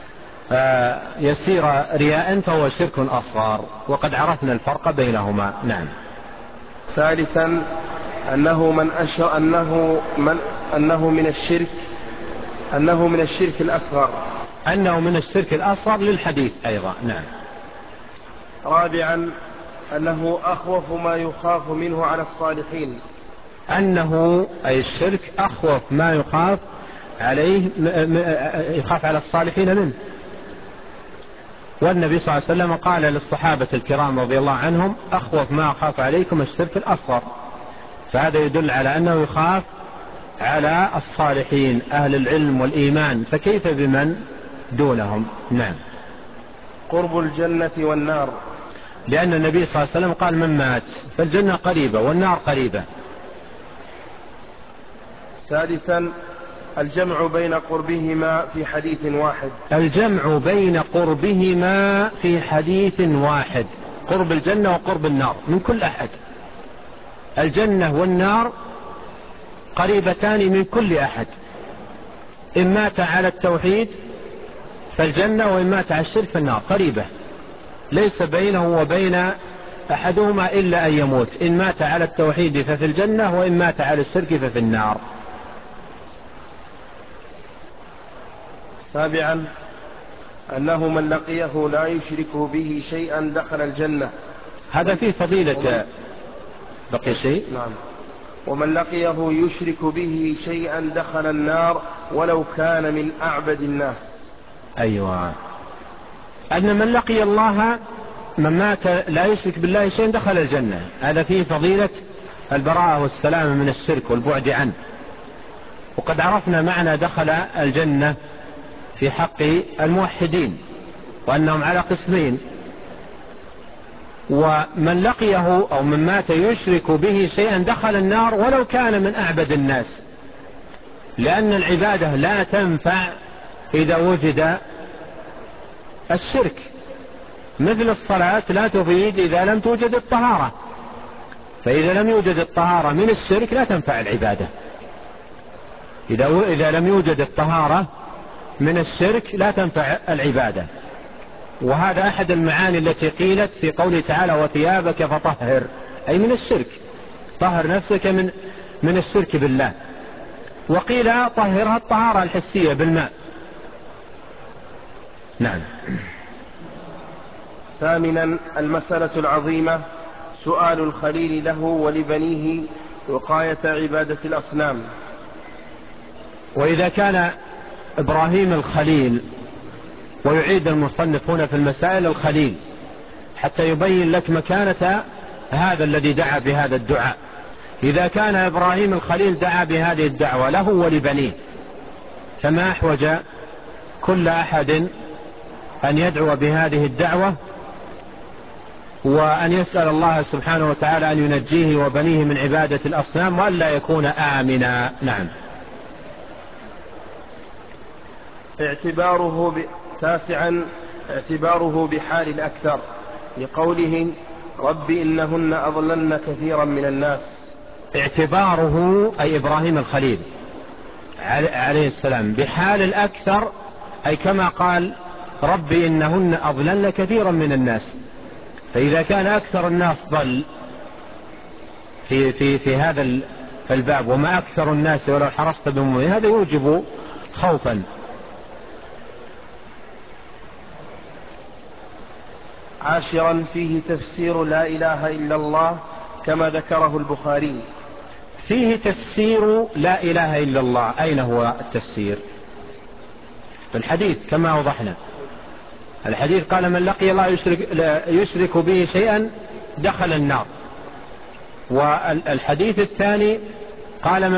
يسير رياء فهو شرك أصغر، وقد عرفنا الفرق بينهما. نعم. ثالثا أنه من الشرك الأصغر. أنه من الشرك الأصغر للحديث أيضا. نعم. رابعا أنه أخوف ما يخاف منه على الصالحين. أنه أي الشرك أخوف ما يخاف عليه، يخاف على الصالحين منه. والنبي صلى الله عليه وسلم قال للصحابة الكرام رضي الله عنهم أخوف ما أخاف عليكم الشرك الأصغر، فهذا يدل على أنه يخاف على الصالحين أهل العلم والإيمان، فكيف بمن دونهم؟ نعم. قرب الجنة والنار. لأن النبي صلى الله عليه وسلم قال من مات فالجنة قريبة والنار قريبة. سادسا الجمع بين قربهما في حديث واحد. الجمع بين قربهما في حديث واحد، قرب الجنة وقرب النار من كل أحد. الجنة والنار قريبتان من كل أحد، إن مات على التوحيد فالجنة، وإن مات على الشرك فالنار، قريبة ليس بينه وبين أحدهما إلا أن يموت. إن مات على التوحيد ففي الجنة، وإن مات على الشرك ففي النار. سابعا أنه من لقيه لا يشرك به شيئا دخل الجنة. هذا فيه فضيلة. بقي شيء؟ نعم. ومن لقيه يشرك به شيئا دخل النار ولو كان من أعبد الناس. أيوة. أن من لقي الله، من مات لا يشرك بالله شيئا دخل الجنة، هذا فيه فضيلة البراءة والسلام من الشرك والبعد عنه. وقد عرفنا معنى دخل الجنة في حق الموحدين وأنهم على قسمين. ومن لقيه أو من مات يشرك به شيئا دخل النار ولو كان من أعبد الناس، لأن العبادة لا تنفع إذا وجد الشرك، مثل الصلاة لا تفيد إذا لم توجد الطهارة، فإذا لم يوجد الطهارة من الشرك لا تنفع العبادة. إذا لم يوجد الطهارة من الشرك لا تنفع العبادة. وهذا أحد المعاني التي قيلت في قوله تعالى وثيابك فطهر، أي من الشرك، طهر نفسك من الشرك بالله. وقيل طهرها الطهارة الحسية بالماء. نعم. ثامنا المسألة العظيمة سؤال الخليل له ولبنيه وقاية عبادة الأصنام. وإذا كان إبراهيم الخليل، ويعيد المصنف هنا في المسائل الخليل حتى يبين لك مكانة هذا الذي دعا بهذا الدعاء. إذا كان إبراهيم الخليل دعا بهذه الدعوة له ولبنيه، فما أحوج كل أحد أن يدعو بهذه الدعوة وأن يسأل الله سبحانه وتعالى أن ينجيه وبنيه من عبادة الأصنام وأن لا يكون آمنا. نعم. تاسعا اعتباره بحال الأكثر لقوله رب إنهن أضللن كثيرا من الناس. اعتباره أي إبراهيم الخليل عليه السلام بحال الأكثر، أي كما قال رب إنهن أضللن كثيرا من الناس، فإذا كان أكثر الناس ضل في هذا الباب، وما أكثر الناس ولو حرصت بهم، هذا يوجب خوفا. عاشرا فيه تفسير لا إله إلا الله كما ذكره البخاري. فيه تفسير لا إله إلا الله. أين هو التفسير؟ في الحديث كما أوضحنا. الحديث قال من لقي الله يشرك به شيئا دخل النار. والحديث الثاني قال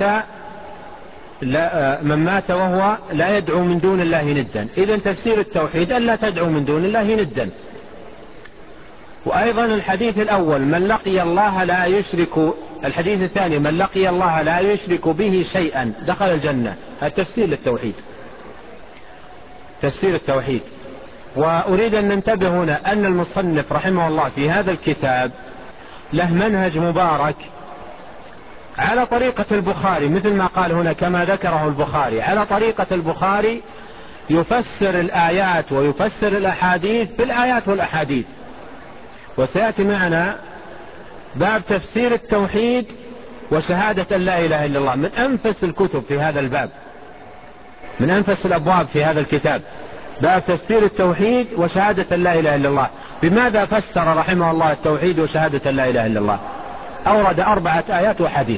من مات وهو لا يدعو من دون الله ندا. إذن تفسير التوحيد ألا تدعو من دون الله ندا. وأيضا الحديث الأول من لقي الله لا يشرك، الحديث الثاني من لقي الله لا يشرك به شيئا دخل الجنة. التفسير للتوحيد، تفسير التوحيد. وأريد أن ننتبه هنا أن المصنف رحمه الله في هذا الكتاب له منهج مبارك على طريقة البخاري، مثل ما قال هنا كما ذكره البخاري، على طريقة البخاري يفسر الآيات ويفسر الأحاديث بالآيات والأحاديث. وسيأتي معنا باب تفسير التوحيد وشهادة أن لا إله إلا الله، من أنفس الكتب في هذا الباب، من أنفس الأبواب في هذا الكتاب، باب تفسير التوحيد وشهادة أن لا إله إلا الله. بماذا فسر رحمه الله التوحيد وشهادة أن لا إله إلا الله؟ أورد 4 آيات وحديث،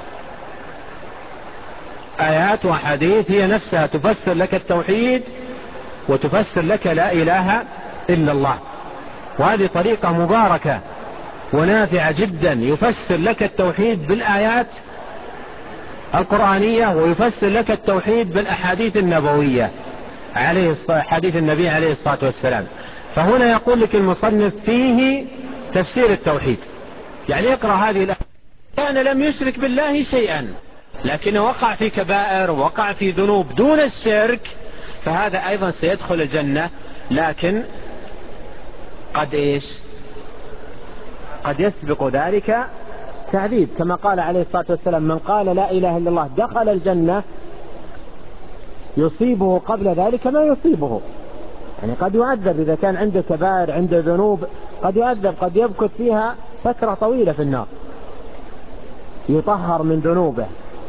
آيات وحديث هي نفسها تفسر لك التوحيد وتفسر لك لا إله إلا الله. وهذه طريقة مباركة ونافعة جدا، يفسر لك التوحيد بالآيات القرآنية ويفسر لك التوحيد بالأحاديث النبوية حديث النبي عليه الصلاة والسلام. فهنا يقول لك المصنف فيه تفسير التوحيد، يعني يقرأ هذه الآية كان لم يشرك بالله شيئا لكنه وقع في كبائر ووقع في ذنوب دون الشرك، فهذا أيضا سيدخل الجنة، لكن قد يسبق ذلك تعذيب، كما قال عليه الصلاة والسلام من قال لا إله إلا الله دخل الجنة يصيبه قبل ذلك ما يصيبه. يعني قد يعذب إذا كان عنده كبائر عنده ذنوب، قد يعذب، قد يمكث فيها فترة طويلة في النار يطهر من ذنوبه،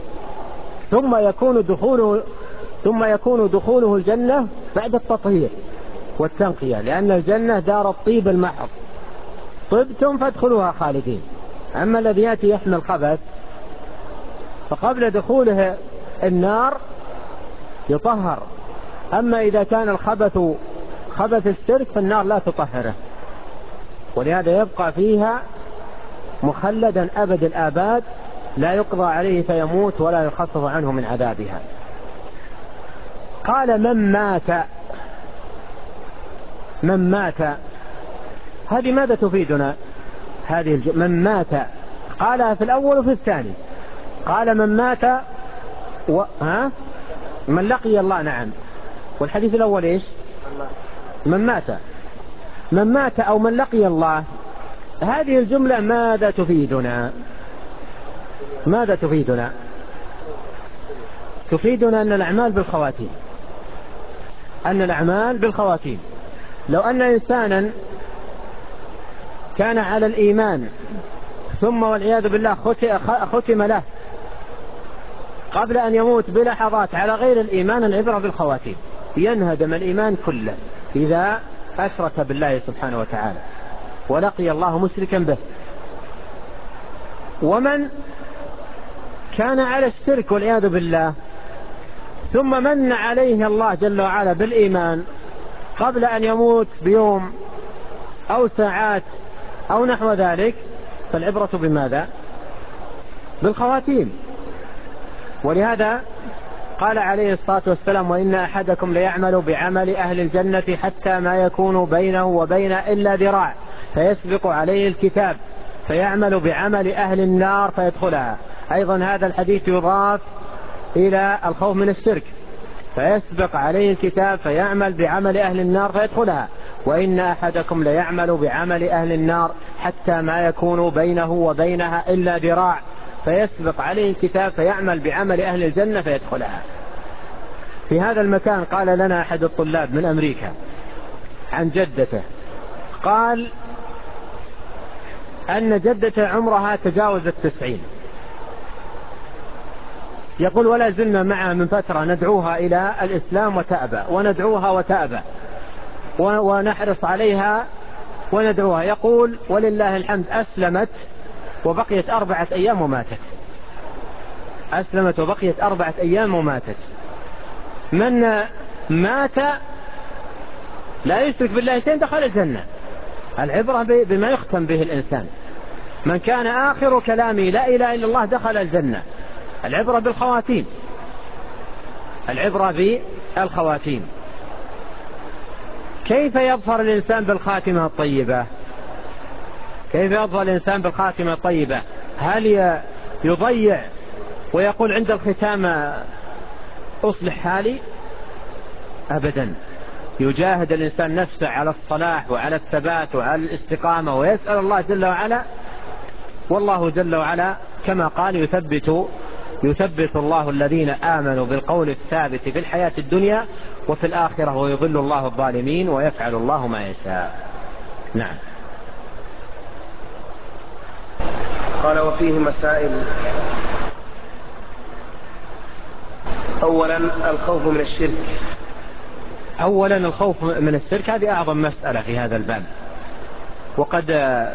ثم يكون دخوله الجنة بعد التطهير والتنقية، لأن الجنة دار الطيب المحض، طبتم فادخلوها خالدين. أما الذي يأتي يحمل خبث فقبل دخوله النار يطهر، أما إذا كان الخبث خبث الشرك فالنار لا تطهره، ولهذا يبقى فيها مخلدا أبد الآباد لا يقضى عليه فيموت ولا يخفف عنه من عذابها. قال من مات هذه ماذا تفيدنا؟ هذه من مات قالها في الأول وفي الثاني، قال من مات من لقي الله. نعم. والحديث الأول إيش؟ من مات أو من لقي الله. هذه الجملة ماذا تفيدنا؟ تفيدنا أن الأعمال بالخواتيم. لو أن إنسانا كان على الإيمان ثم والعياذ بالله ختم له قبل أن يموت بلحظات على غير الإيمان، العبرة بالخواتيم، ينهدم الإيمان كله إذا أشرك بالله سبحانه وتعالى ولقي الله مشركا به. ومن كان على الشرك والعياذ بالله ثم من عليه الله جل وعلا بالإيمان قبل أن يموت بيوم أو ساعات أو نحو ذلك، فالعبرة بماذا؟ بالخواتيم. ولهذا قال عليه الصلاة والسلام: وإن أحدكم ليعمل بعمل أهل الجنة حتى ما يكون بينه وبين إلا ذراع فيسبق عليه الكتاب فيعمل بعمل أهل النار فيدخلها. أيضا هذا الحديث يضاف إلى الخوف من الشرك، فيسبق عليه الكتاب فيعمل بعمل أهل النار فيدخلها. وإن أحدكم ليعمل بعمل أهل النار حتى ما يكون بينه وبينها إلا ذراع فيسبق عليه الكتاب فيعمل بعمل أهل الجنة فيدخلها. في هذا المكان قال لنا أحد الطلاب من أمريكا عن جدته، قال أن جدته عمرها تجاوزت 90، يقول ولا زلنا معها من فترة ندعوها إلى الإسلام وتأبى، وندعوها وتأبى، ونحرص عليها وندعوها. يقول ولله الحمد أسلمت وبقيت 4 أيام وماتت. أسلمت وبقيت 4 أيام وماتت. من مات لا يشرك بالله شيئا دخل الجنة. العبرة بما يختم به الإنسان. من كان آخر كلامه لا إله إلا الله دخل الجنة. العبرة بالخواتيم، العبرة بالخواتيم. كيف يظفر الإنسان بالخاتمة الطيبة؟ كيف يظفر الإنسان بالخاتمة الطيبة؟ هل يضيع ويقول عند الختام أصلح حالي؟ أبدا. يجاهد الإنسان نفسه على الصلاح وعلى الثبات وعلى الاستقامة ويسأل الله جل وعلا، والله جل وعلا كما قال يثبت الله الذين آمنوا بالقول الثابت في الحياة الدنيا وفي الآخرة ويضل الله الظالمين ويفعل الله ما يشاء. نعم. قال وفيه مسائل. أولا الخوف من الشرك. أولا الخوف من الشرك هذه أعظم مسألة في هذا الباب، وقد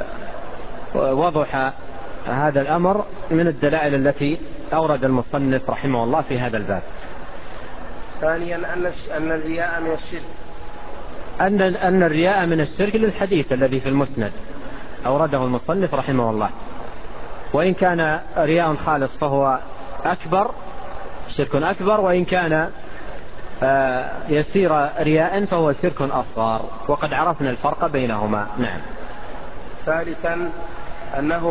وضح هذا الأمر من الدلائل التي أورد المصنف رحمه الله في هذا الباب. ثانيا أن الرياء من الشرك. أن الرياء من الشرك للحديث الذي في المسند أورده المصنف رحمه الله، وإن كان رياء خالص فهو أكبر، شرك أكبر، وإن كان يسير رياء فهو شرك أصغر، وقد عرفنا الفرق بينهما. نعم. ثالثا أنه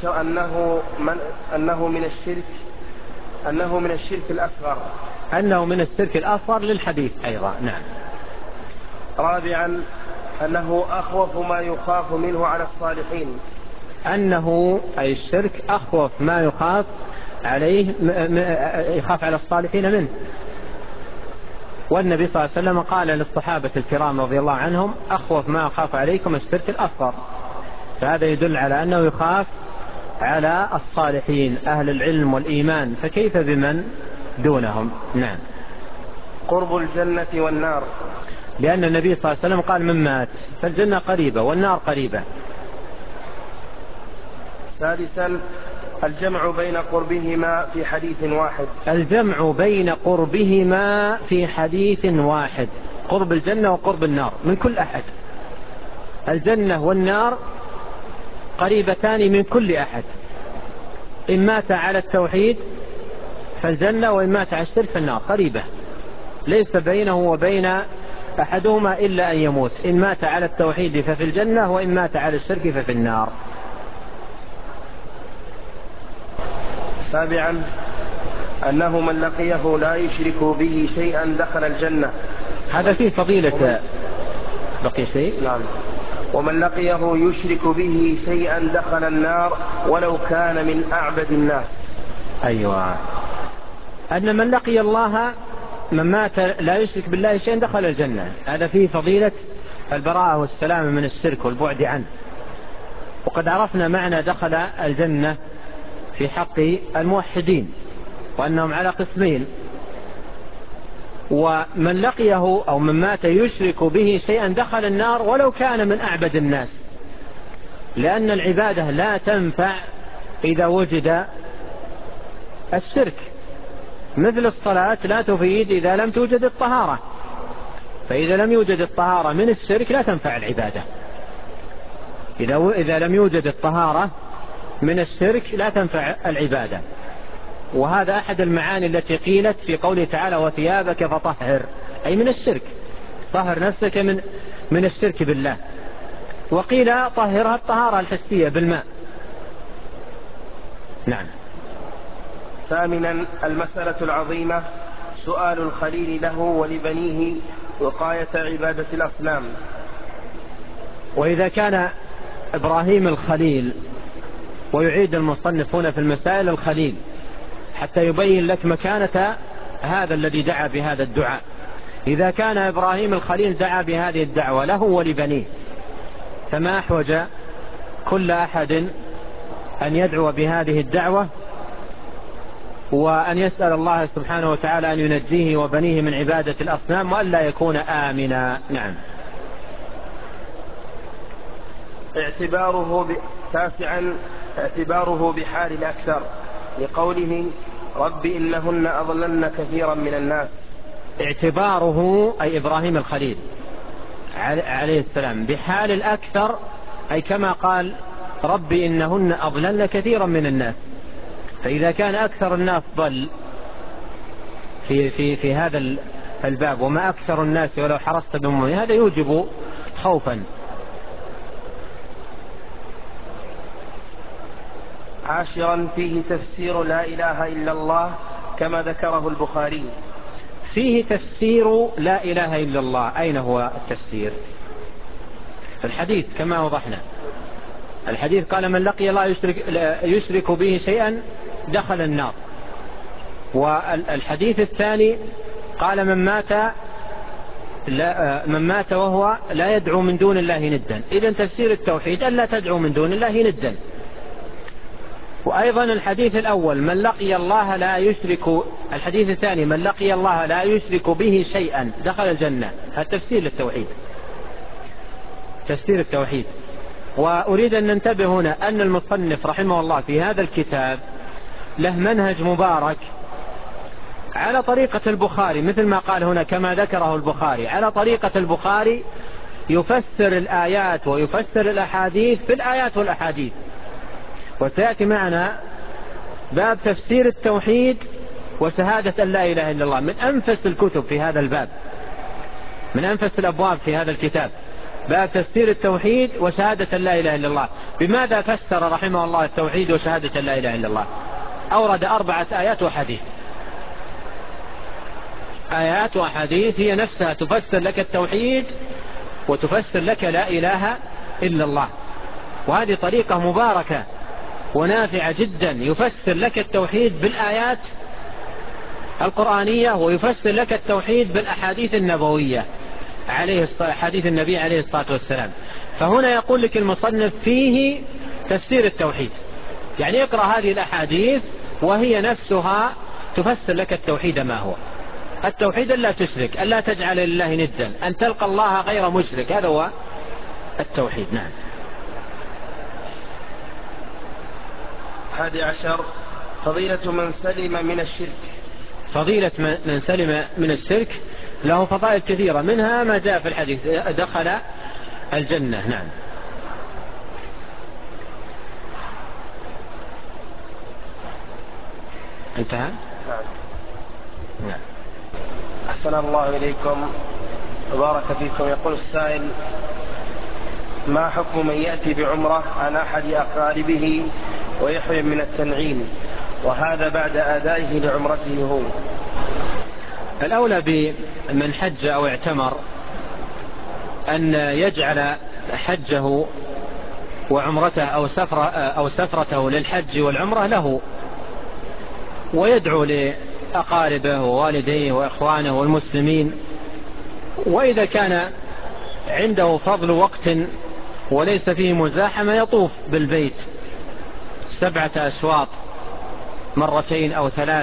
من الشرك الأصغر. أنه من الشرك الأصغر للحديث أيضا. نعم. رابعا أنه أخوف ما يخاف منه على الصالحين. أنه أي الشرك أخوف ما يخاف عليه، يخاف على الصالحين منه. والنبي صلى الله عليه وسلم قال للصحابة الكرام رضي الله عنهم أخوف ما أخاف عليكم الشرك الأصغر، فهذا يدل على أنه يخاف على الصالحين أهل العلم والإيمان، فكيف بمن دونهم. نعم. قرب الجنة والنار. لأن النبي صلى الله عليه وسلم قال من مات فالجنة قريبة والنار قريبة. ثالثا الجمع بين قربهما في حديث واحد. الجمع بين قربهما في حديث واحد، قرب الجنة وقرب النار من كل أحد. الجنة والنار قريبتان من كل أحد، إن مات على التوحيد فالجنة، وإن مات على الشرك فالنار قريبة، ليس بينه وبين أحدهما إلا أن يموت. إن مات على التوحيد ففي الجنة، وإن مات على الشرك ففي النار. سابعا أنه من لقيه لا يشرك به شيئا دخل الجنة. هذا فيه فضيلة. بقي شيء؟ نعم. ومن لقيه يشرك به شيئا دخل النار ولو كان من أعبد الناس. أيوة. أن من لقي الله، من مات لا يشرك بالله شيئا دخل الجنة، هذا فيه فضيلة البراءة والسلامة من الشرك والبعد عنه. وقد عرفنا معنى دخل الجنة في حق الموحدين وأنهم على قسمين. ومن لقيه أو من مات يشرك به شيئا دخل النار ولو كان من أعبد الناس، لأن العبادة لا تنفع إذا وجد الشرك، مثل الصلاة لا تفيد إذا لم توجد الطهارة، فإذا لم يوجد الطهارة من الشرك لا تنفع العبادة. إذا لم يوجد الطهارة من الشرك لا تنفع العبادة. وهذا أحد المعاني التي قيلت في قوله تعالى وثيابك فطهر، أي من الشرك، طهر نفسك من الشرك بالله. وقيل طهرها الطهارة الحسية بالماء. نعم. ثامنا المسألة العظيمة سؤال الخليل له ولبنيه وقاية عبادة الأصنام. وإذا كان إبراهيم الخليل، ويعيد المصنف هنا في المسائل الخليل حتى يبين لك مكانة هذا الذي دعا بهذا الدعاء، إذا كان إبراهيم الخليل دعا بهذه الدعوة له ولبنيه، فما أحوج كل أحد أن يدعو بهذه الدعوة وأن يسأل الله سبحانه وتعالى أن ينجيه وبنيه من عبادة الأصنام وأن لا يكون آمنا. نعم. تاسعا اعتباره بحال الأكثر لقوله رب إنهن أضللن كثيرا من الناس. اعتباره أي إبراهيم الخليل عليه السلام بحال الأكثر، أي كما قال رب إنهن أضللن كثيرا من الناس، فإذا كان أكثر الناس ضل في هذا الباب، وما أكثر الناس ولو حرصت بهم، هذا يوجب خوفا. عاشرا فيه تفسير لا إله إلا الله كما ذكره البخاري. فيه تفسير لا إله إلا الله، أين هو التفسير؟ الحديث كما وضحنا، الحديث قال من لقي الله يشرك به شيئا دخل النار. والحديث الثاني قال من مات وهو لا يدعو من دون الله ندا. إذن تفسير التوحيد ألا تدعو من دون الله ندا. وأيضا الحديث الأول من لقي الله لا يشرك، الحديث الثاني من لقي الله لا يشرك به شيئا دخل الجنة. هذا تفسير للتوحيد، تفسير التوحيد. وأريد أن ننتبه هنا أن المصنف رحمه الله في هذا الكتاب له منهج مبارك على طريقة البخاري، مثل ما قال هنا كما ذكره البخاري، على طريقة البخاري يفسر الآيات ويفسر الأحاديث في الآيات والأحاديث. وسيأتي معنا باب تفسير التوحيد وشهادة أن لا إله إلا الله، من أنفس الكتب في هذا الباب، من أنفس الأبواب في هذا الكتاب، باب تفسير التوحيد وشهادة أن لا إله إلا الله. بماذا فسر رحمه الله التوحيد وشهادة أن لا إله إلا الله؟ أورد 4 آيات وحديث، آيات وحديث هي نفسها تفسر لك التوحيد وتفسر لك لا إله إلا الله. وهذه طريقة مباركة ونافعة جدا، يفسر لك التوحيد بالآيات القرآنية ويفسر لك التوحيد بالأحاديث النبوية حديث النبي عليه الصلاة والسلام. فهنا يقول لك المصنف فيه تفسير التوحيد، يعني اقرأ هذه الأحاديث وهي نفسها تفسر لك التوحيد ما هو. التوحيد أن لا تشرك، أن لا تجعل لله ندا، أن تلقى الله غير مشرك، هذا هو التوحيد. نعم. 11 فضيلة من سلم من الشرك. فضيلة من سلم من الشرك له فضائل كثيرة، منها ما جاء في الحديث دخل الجنة. نعم. انتهى. نعم. أحسن الله إليكم وبارك فيكم. يقول السائل ما حكم من يأتي بعمرة عن أحد أقاربه ويحرم من التنعيم، وهذا بعد أدائه لعمرته هو؟ الأولى بمن حج أو اعتمر أن يجعل حجه وعمرته أو سفرته للحج والعمرة له، ويدعو لأقاربه ووالديه وإخوانه والمسلمين. وإذا كان عنده فضل وقت وليس فيه مزاحمة يطوف بالبيت 7 أشواط 2 أو 3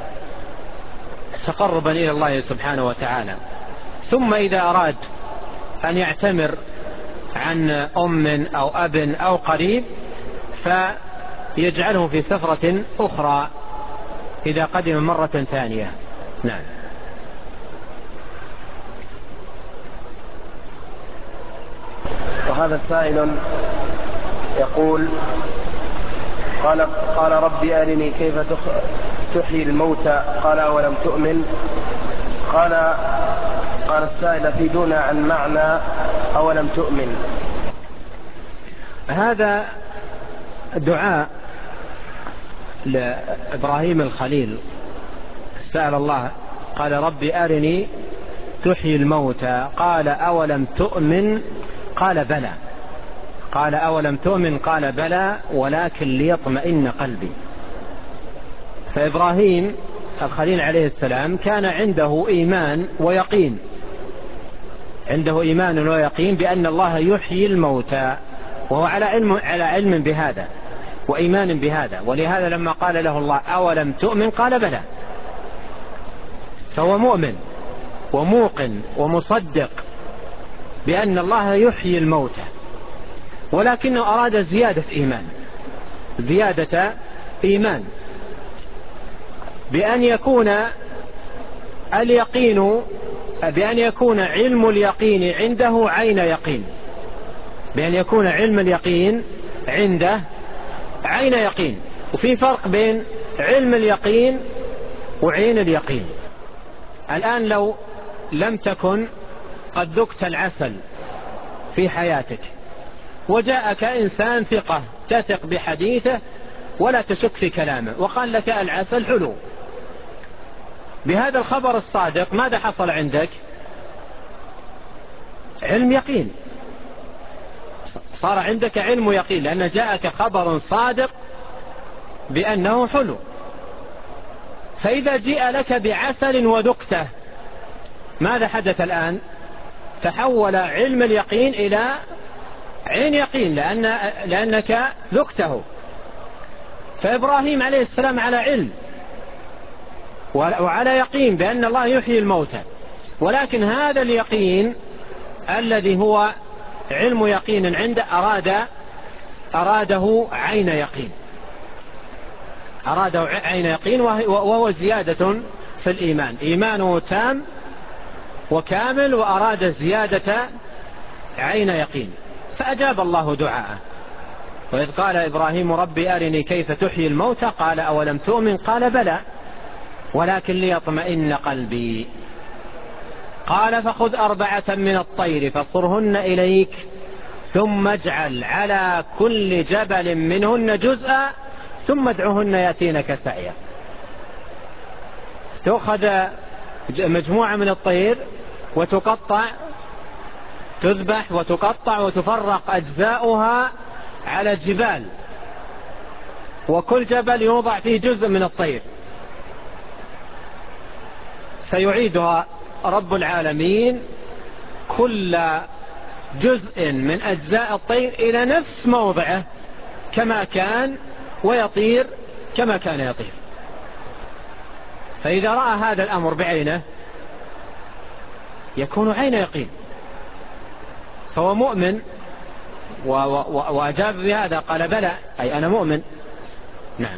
تقربا إلى الله سبحانه وتعالى. ثم إذا أراد أن يعتمر عن أم أو أب أو قريب فيجعله في سفرة أخرى إذا قدم مرة ثانية. نعم. وهذا السائل يقول قال ربي أرني تحيي الموتى؟ قال ولم تؤمن. قال السائل أفيدونا عن معنى أولم تؤمن. هذا دعاء لإبراهيم الخليل، سأل الله قال ربي أرني تحيي الموتى قال أولم تؤمن قال بلى. قال أولم تؤمن قال بلى ولكن ليطمئن قلبي. فإبراهيم الخليل عليه السلام كان عنده إيمان ويقين، عنده إيمان ويقين بأن الله يحيي الموتى، وهو على علم بهذا وإيمان بهذا، ولهذا لما قال له الله أولم تؤمن قال بلى. فهو مؤمن وموقن ومصدق بأن الله يحيي الموتى، ولكنه أراد زيادة إيمان بأن يكون علم اليقين عنده عين يقين، بأن يكون علم اليقين عنده عين يقين. وفي فرق بين علم اليقين وعين اليقين. الآن لو لم تكن قد ذقت العسل في حياتك وجاءك إنسان ثقة تثق بحديثه ولا تشك في كلامه وقال لك العسل حلو، بهذا الخبر الصادق ماذا حصل عندك؟ علم يقين، صار عندك علم يقين لأن جاءك خبر صادق بأنه حلو. فإذا جاء لك بعسل وذقته ماذا حدث الآن؟ تحول علم اليقين إلى عين يقين لأنك ذقته. فإبراهيم عليه السلام على علم وعلى يقين بأن الله يحيي الموتى، ولكن هذا اليقين الذي هو علم يقين عنده أراده عين يقين، وهو زيادة في الإيمان، إيمانه تام وكامل وأراد زيادة عين يقين، فأجاب الله دعاءه. وإذ قال إبراهيم ربي أرني كيف تحيي الموتى قال أولم تؤمن قال بلى ولكن ليطمئن قلبي. قال فخذ 4 من الطير فصرهن إليك ثم اجعل على كل جبل منهن جزءا ثم ادعهن يأتينك سعيا. تأخذ مجموعة من الطير تذبح وتقطع وتفرق أجزاؤها على الجبال، وكل جبل يوضع فيه جزء من الطير، فيعيدها رب العالمين كل جزء من أجزاء الطير إلى نفس موضعه كما كان ويطير كما كان يطير. فإذا رأى هذا الأمر بعينه يكون عين يقين، فهو مؤمن وأجاب بهذا قال بلى أي أنا مؤمن. نعم.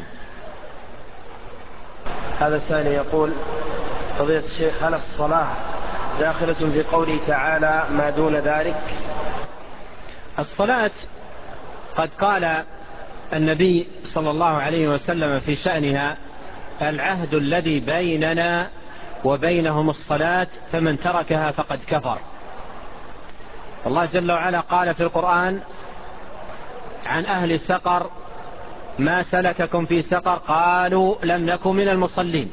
هذا السائل يقول فضيلة الشيخ هل الصلاة داخلة في قوله تعالى ما دون ذلك؟ الصلاة قد قال النبي صلى الله عليه وسلم في شأنها العهد الذي بيننا وبينهم الصلاة فمن تركها فقد كفر. الله جل وعلا قال في القرآن عن أهل سقر ما سلككم في سقر قالوا لم نكن من المصلين.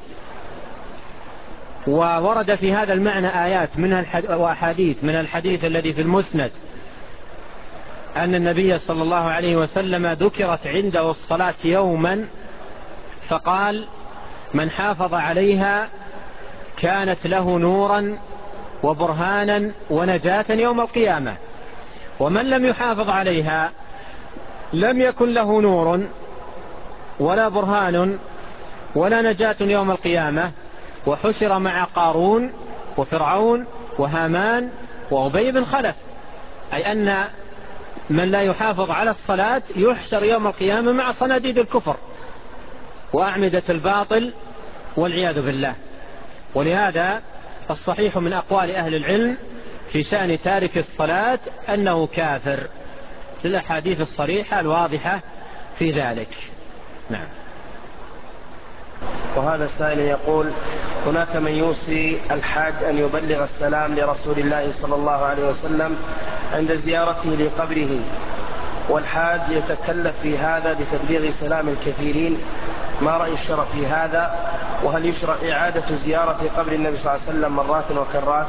وورد في هذا المعنى آيات وأحاديث من الحديث الذي في المسند أن النبي صلى الله عليه وسلم ذكرت عنده الصلاة يوما فقال من حافظ عليها كانت له نورا وبرهانا ونجاة يوم القيامة، ومن لم يحافظ عليها لم يكن له نور ولا برهان ولا نجاة يوم القيامة، وحشر مع قارون وفرعون وهامان وأبي بن خلف. أي أن من لا يحافظ على الصلاة يحشر يوم القيامة مع صناديد الكفر وأعمدة الباطل والعياذ بالله. ولهذا الصحيح من أقوال أهل العلم في شأن تارك الصلاة أنه كافر للأحاديث الصريحة الواضحة في ذلك. نعم. وهذا السائل يقول: هناك من يوصي الحاج أن يبلغ السلام لرسول الله صلى الله عليه وسلم عند زيارته لقبره، والحاج يتكلف في هذا بتبليغ سلام الكثيرين، ما رأي الشرع في هذا؟ وهل يشرع إعادة زيارة قبر النبي صلى الله عليه وسلم مرات وكرات؟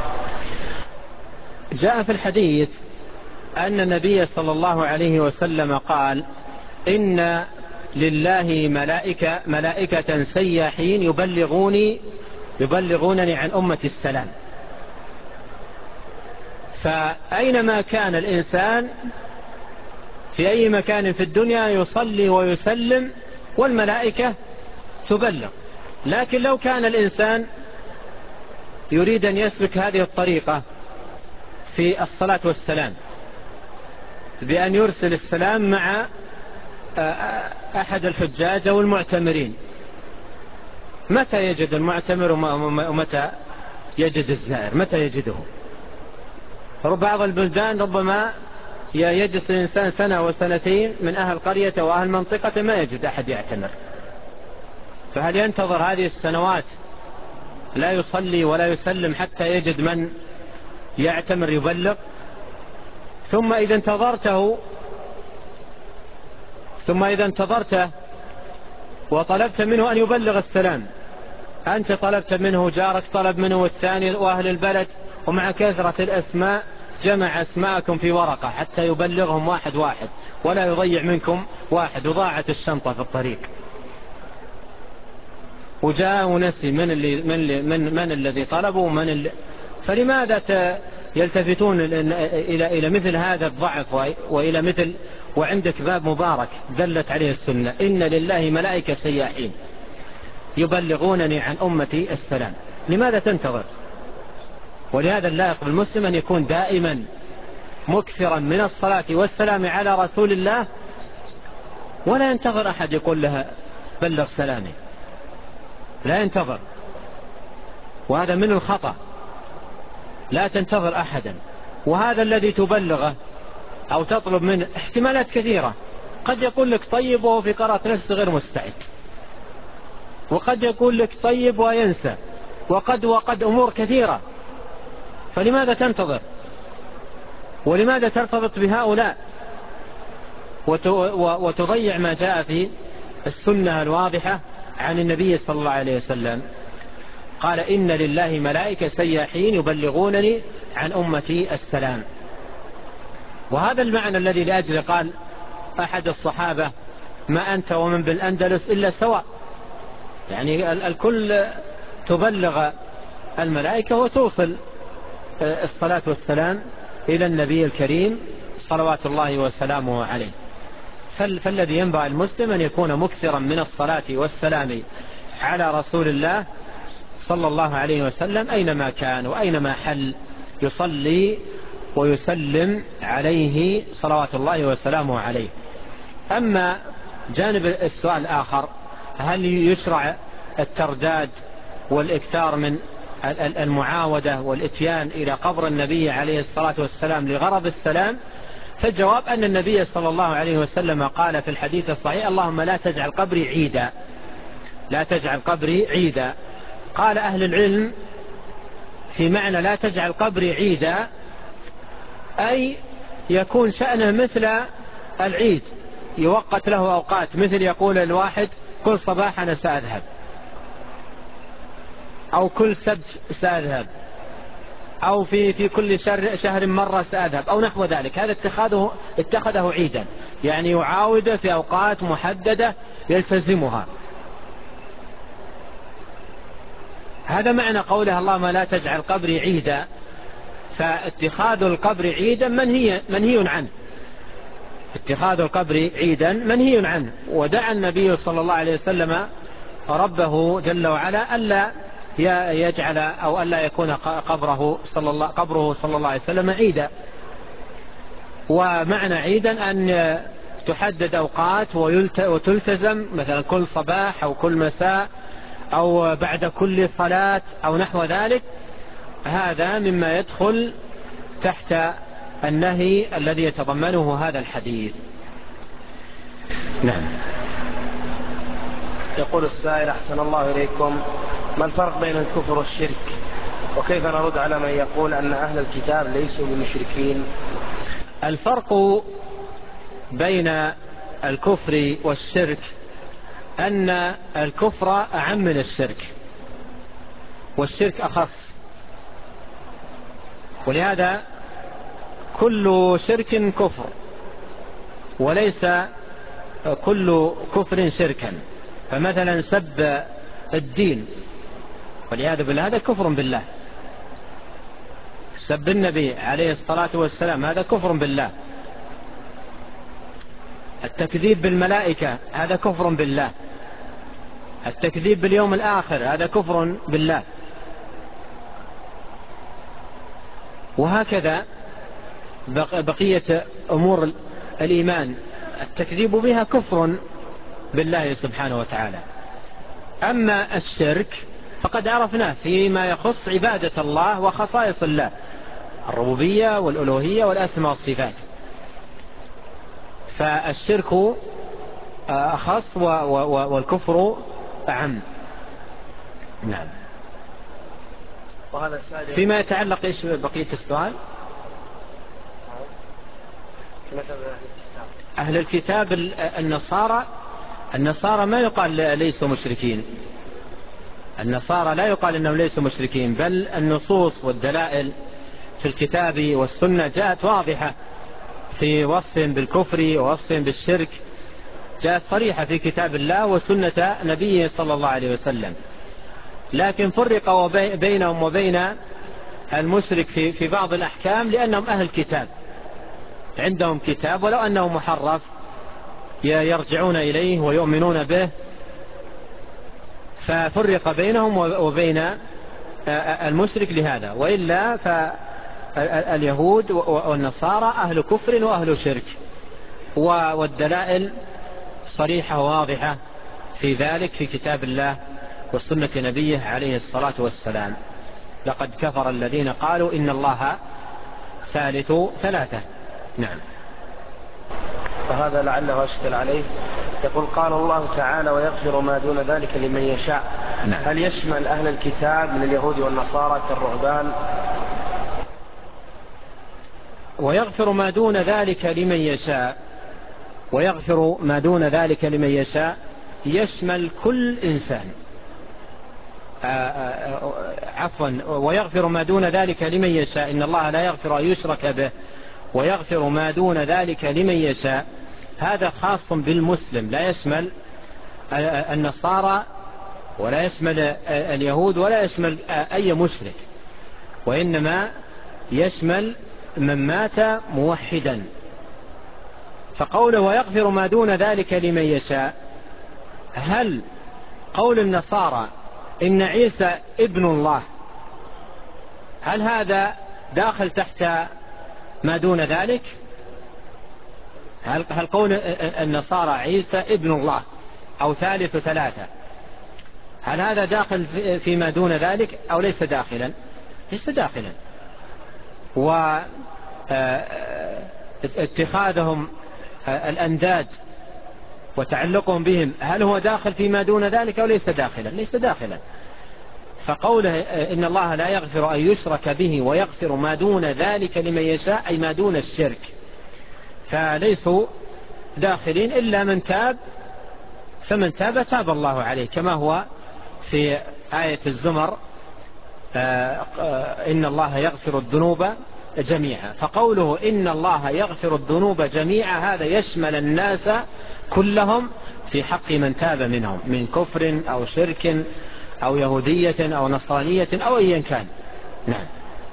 جاء في الحديث أن النبي صلى الله عليه وسلم قال: إن لله ملائكة سياحين يبلغونني عن أمة السلام. فأينما كان الإنسان في أي مكان في الدنيا يصلي ويسلم والملائكة تبلغ. لكن لو كان الإنسان يريد أن يسلك هذه الطريقة في الصلاة والسلام بأن يرسل السلام مع أحد الحجاج أو المعتمرين، متى يجد المعتمر ومتى يجد الزائر؟ متى يجده؟ بعض البلدان ربما يجلس الإنسان سنة وسنتين من أهل قرية وأهل منطقة ما يجد أحد يعتمر، فهل ينتظر هذه السنوات لا يصلي ولا يسلم حتى يجد من يعتمر يبلغ؟ ثم إذا انتظرته وطلبت منه أن يبلغ السلام، أنت طلبت منه، جارك طلب منه، الثاني وأهل البلد، ومع كثرة الأسماء جمع أسماءكم في ورقة حتى يبلغهم واحد واحد ولا يضيع منكم واحد، وضاعت الشنطة في الطريق وجاء ونسي من الذي طلبوا فلماذا يلتفتون إلى مثل هذا الضعف وإلى مثل، وعندك باب مبارك دلت عليه السنة: إن لله ملائكة سياحين يبلغونني عن أمتي السلام. لماذا تنتظر؟ ولهذا اللائق بالمسلم أن يكون دائما مكثرا من الصلاة والسلام على رسول الله، ولا ينتظر أحد يقول لها بلغ سلامي، لا ينتظر، وهذا من الخطأ. لا تنتظر أحدا، وهذا الذي تبلغه أو تطلب منه احتمالات كثيرة، قد يقول لك طيب وهو في قراءة نفسه غير مستعد، وقد يقول لك طيب وينسى، وقد أمور كثيرة. فلماذا تنتظر؟ ولماذا ترتبط بهؤلاء وتضيع ما جاء في السنة الواضحة عن النبي صلى الله عليه وسلم؟ قال: إن لله ملائكة سياحين يبلغونني عن أمتي السلام. وهذا المعنى الذي لأجله قال أحد الصحابة: ما أنت ومن بالأندلس إلا سواء، يعني الكل تبلغ الملائكة وتوصل الصلاة والسلام إلى النبي الكريم صلوات الله وسلامه عليه. فالذي ينبغي المسلم أن يكون مكثرا من الصلاة والسلام على رسول الله صلى الله عليه وسلم أينما كان وأينما حل، يصلي ويسلم عليه صلوات الله وسلامه عليه. أما جانب السؤال الآخر: هل يشرع الترداد والإكثار من المعاودة والإتيان إلى قبر النبي عليه الصلاة والسلام لغرض السلام؟ فالجواب أن النبي صلى الله عليه وسلم قال في الحديث الصحيح: اللهم لا تجعل قبري عيدا، لا تجعل قبري عيدا. قال أهل العلم في معنى لا تجعل قبري عيدا أي يكون شأنه مثل العيد، يوقت له أوقات، مثل يقول الواحد كل صباح أنا سأذهب، أو كل سبت سأذهب، أو في كل شهر مرة سأذهب، أو نحو ذلك. هذا اتخذه عيدا، يعني يعاود في أوقات محددة يلتزمها. هذا معنى قوله اللهم لا تجعل قبري عيدا. فاتخاذ القبر عيدا منهي عنه، اتخاذ القبر عيدا منهي عنه. ودعا النبي صلى الله عليه وسلم ربه جل وعلا ألا يجعل أو ألا يكون قبره صلى الله عليه وسلم عيدا. ومعنى عيدا أن تحدد أوقات وتلتزم، مثلا كل صباح أو كل مساء أو بعد كل صلاة أو نحو ذلك. هذا مما يدخل تحت النهي الذي يتضمنه هذا الحديث. نعم. يقول السائل أحسن الله إليكم: ما الفرق بين الكفر والشرك؟ وكيف نرد على من يقول أن أهل الكتاب ليسوا بمشركين؟ الفرق بين الكفر والشرك أن الكفر أعم من الشرك والشرك أخص، ولهذا كل شرك كفر وليس كل كفر شركا. فمثلا سب الدين والعياذ بالله هذا كفر بالله، سب النبي عليه الصلاة والسلام هذا كفر بالله، التكذيب بالملائكة هذا كفر بالله، التكذيب باليوم الآخر هذا كفر بالله، وهكذا بقية أمور الإيمان التكذيب بها كفر بالله سبحانه وتعالى. أما الشرك فقد عرفناه فيما يخص عبادة الله وخصائص الله، الربوبية والألوهية والأسماء والصفات، فالشرك أخص والكفر أعم. نعم. فيما يتعلق إيش بقية السؤال؟ أهل الكتاب النصارى ما يقال ليسوا مشركين، النصارى لا يقال أنهم ليسوا مشركين، بل النصوص والدلائل في الكتاب والسنة جاءت واضحة في وصفهم بالكفر ووصفهم بالشرك، جاءت صريحة في كتاب الله وسنة نبيه صلى الله عليه وسلم. لكن فرق بينهم وبين المشرك في بعض الأحكام لأنهم أهل كتاب، عندهم كتاب ولو أنه محرف يرجعون إليه ويؤمنون به، ففرق بينهم وبين المشرك لهذا. وإلا فاليهود والنصارى أهل كفر وأهل شرك، والدلائل صريحة واضحة في ذلك في كتاب الله وسنة نبيه عليه الصلاة والسلام. لقد كفر الذين قالوا إن الله ثالث ثلاثة. نعم. وهذا لعله أشكل عليه. يقول: قال الله تعالى: ويغفر ما دون ذلك لمن يشاء. نعم. هل يشمل أهل الكتاب من اليهود والنصارى كالرهبان؟ ويغفر ما دون ذلك لمن يشاء، ويغفر ما دون ذلك لمن يشاء يشمل كل إنسان. عفوا، ويغفر ما دون ذلك لمن يشاء، إن الله لا يغفر أن يشرك به ويغفر ما دون ذلك لمن يشاء، هذا خاص بالمسلم، لا يشمل النصارى ولا يشمل اليهود ولا يشمل أي مشرك، وإنما يشمل من مات موحدا. فقوله ويغفر ما دون ذلك لمن يشاء، هل قول النصارى إن عيسى ابن الله هل هذا داخل تحت ما دون ذلك؟ هل قول النصارى عيسى ابن الله أو ثالث ثلاثة هل هذا داخل فيما دون ذلك أو ليس داخلا؟ ليس داخلا. واتخاذهم الأنداد وتعلقهم بهم هل هو داخل فيما دون ذلك أو ليس داخلا؟ ليس داخلا. فقوله إن الله لا يغفر أن يشرك به ويغفر ما دون ذلك لمن يشاء أي ما دون الشرك، فليسوا داخلين إلا من تاب، فمن تاب تاب الله عليه، كما هو في آية الزمر: إن الله يغفر الذنوب جميعا. فقوله إن الله يغفر الذنوب جميعا هذا يشمل الناس كلهم في حق من تاب منهم من كفر أو شرك أو يهودية أو نصرانية أو أيا كان. نعم.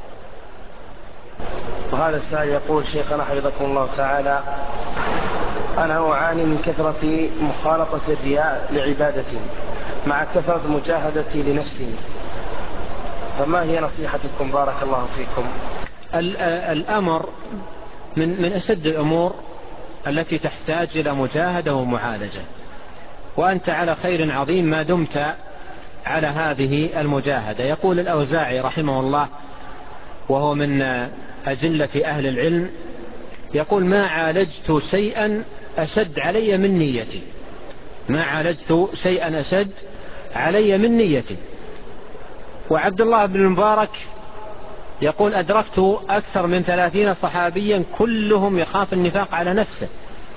وهذا السائل يقول: شيخنا حفظكم الله تعالى، أنا أعاني من كثرة مخالطة الرياء لعبادتي مع كثرة مجاهدتي لنفسي، فما هي نصيحتكم بارك الله فيكم؟ الأمر من أشد الأمور التي تحتاج إلى مجاهدة ومعالجة، وأنت على خير عظيم ما دمت على هذه المجاهدة. يقول الأوزاعي رحمه الله وهو من أجلة أهل العلم، يقول: ما عالجت شيئا أشد علي من نيتي. ما عالجت شيئا أشد علي من نيتي. وعبد الله بن المبارك يقول أدركت أكثر من 30 صحابيا كلهم يخاف النفاق على نفسه.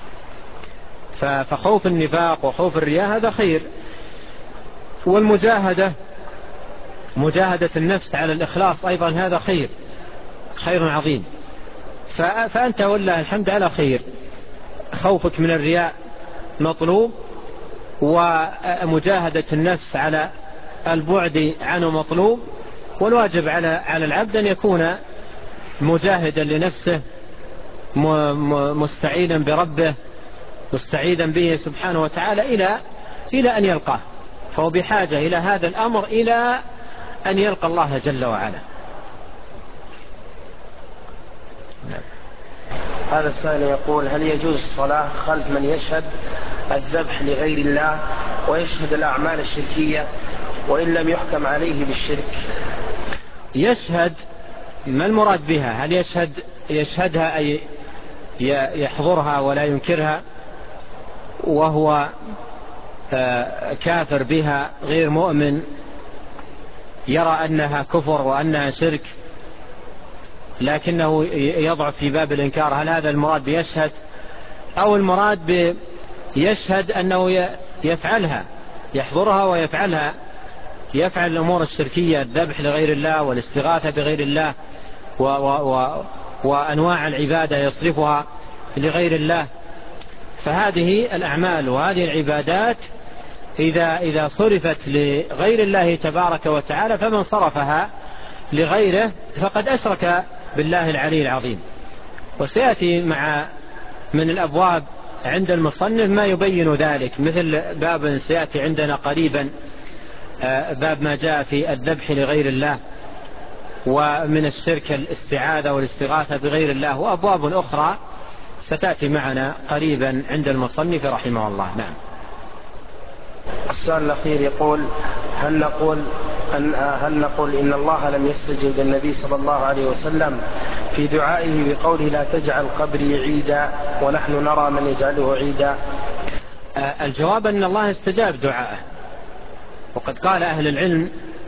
فخوف النفاق وخوف الرياء هذا خير. والمجاهدة، مجاهدة النفس على الإخلاص أيضا هذا خير عظيم. فأنت والله الحمد على خير. خوفك من الرياء مطلوب، ومجاهدة النفس على البعد عنه مطلوب. والواجب على العبد أن يكون مجاهدا لنفسه، مستعينا بربه، مستعيدا به سبحانه وتعالى إلى أن يلقاه. فهو بحاجة إلى هذا الأمر إلى أن يلقى الله جل وعلا. هذا السائل يقول: هل يجوز الصلاة خلف من يشهد الذبح لغير الله ويشهد الأعمال الشركية وإن لم يحكم عليه بالشرك؟ يشهد، ما المراد بها؟ هل يشهدها أي يحضرها ولا ينكرها وهو كافر بها غير مؤمن، يرى أنها كفر وأنها شرك لكنه يضعف في باب الإنكار؟ هل هذا المراد بيشهد، أو المراد بيشهد أنه يفعلها، يحضرها ويفعلها، يفعل الأمور الشركية، الذبح لغير الله والاستغاثة بغير الله وأنواع العبادة يصرفها لغير الله؟ فهذه الأعمال وهذه العبادات إذا صرفت لغير الله تبارك وتعالى فمن صرفها لغيره فقد أشرك بالله العلي العظيم. وسيأتي من الأبواب عند المصنف ما يبين ذلك، مثل باب سيأتي عندنا قريبا، باب ما جاء في الذبح لغير الله، ومن الشرك الاستعاذة والاستغاثة بغير الله، وأبواب أخرى ستأتي معنا قريبا عند المصنف رحمه الله. نعم. السؤال الأخير يقول: هل نقول إن الله لم يستجب للنبي صلى الله عليه وسلم في دعائه بقوله لا تجعل قبري عيدا ونحن نرى من يجعله عيدا؟ الجواب أن الله استجاب دعائه، وقد قال أهل العلم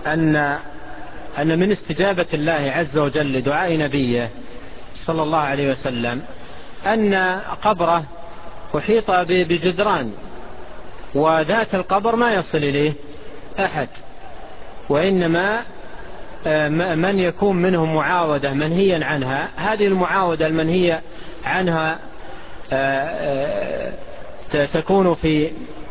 أن من استجابة الله عز وجل لدعاء نبيه صلى الله عليه وسلم أن قبره أحيط بجدران، وذات القبر ما يصل إليه أحد، وإنما من يكون منهم معاودة منهيا عنها، هذه المعاودة المنهية عنها تكون في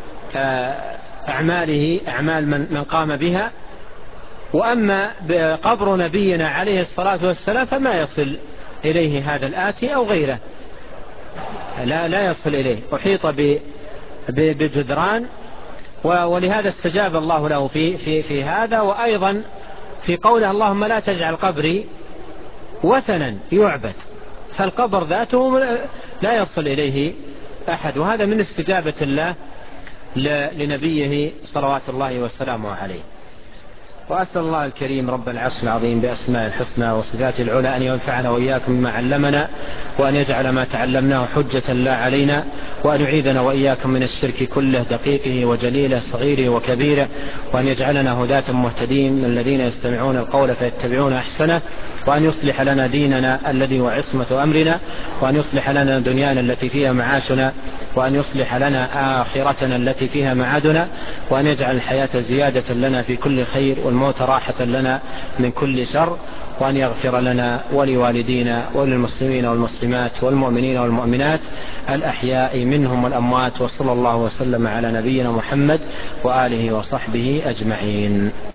أعمال من قام بها. وأما قبر نبينا عليه الصلاة والسلام فما يصل إليه هذا الآتي أو غيره، لا يصل إليه، أحيط بجدران، ولهذا استجاب الله له في هذا. وأيضا في قوله اللهم لا تجعل قبري وثنا يعبد، فالقبر ذاته لا يصل إليه أحد، وهذا من استجابة الله لنبيه صلوات الله وسلامه عليه. وأسأل الله الكريم رب العرش العظيم بأسماء الحسنى وصفاته العلى أن ينفعنا وإياكم بما علمنا، وأن يجعل ما تعلمناه حجة لا علينا، وأن يعيذنا وإياكم من الشرك كله دقيقه وجليله صغيره وكبيره، وأن يجعلنا هداة مهتدين من الذين يستمعون القول فيتبعون أحسنه، وأن يصلح لنا ديننا الذي هو عصمة أمرنا، وأن يصلح لنا دنيانا التي فيها معاشنا، وأن يصلح لنا آخرتنا التي فيها معادنا، وأن يجعل الحياة زيادة لنا في كل خير والموت راحة لنا من كل شر، وأن يغفر لنا ولوالدينا وللمسلمين والمسلمات والمؤمنين والمؤمنات الأحياء منهم والأموات. وصلى الله وسلم على نبينا محمد وآله وصحبه أجمعين.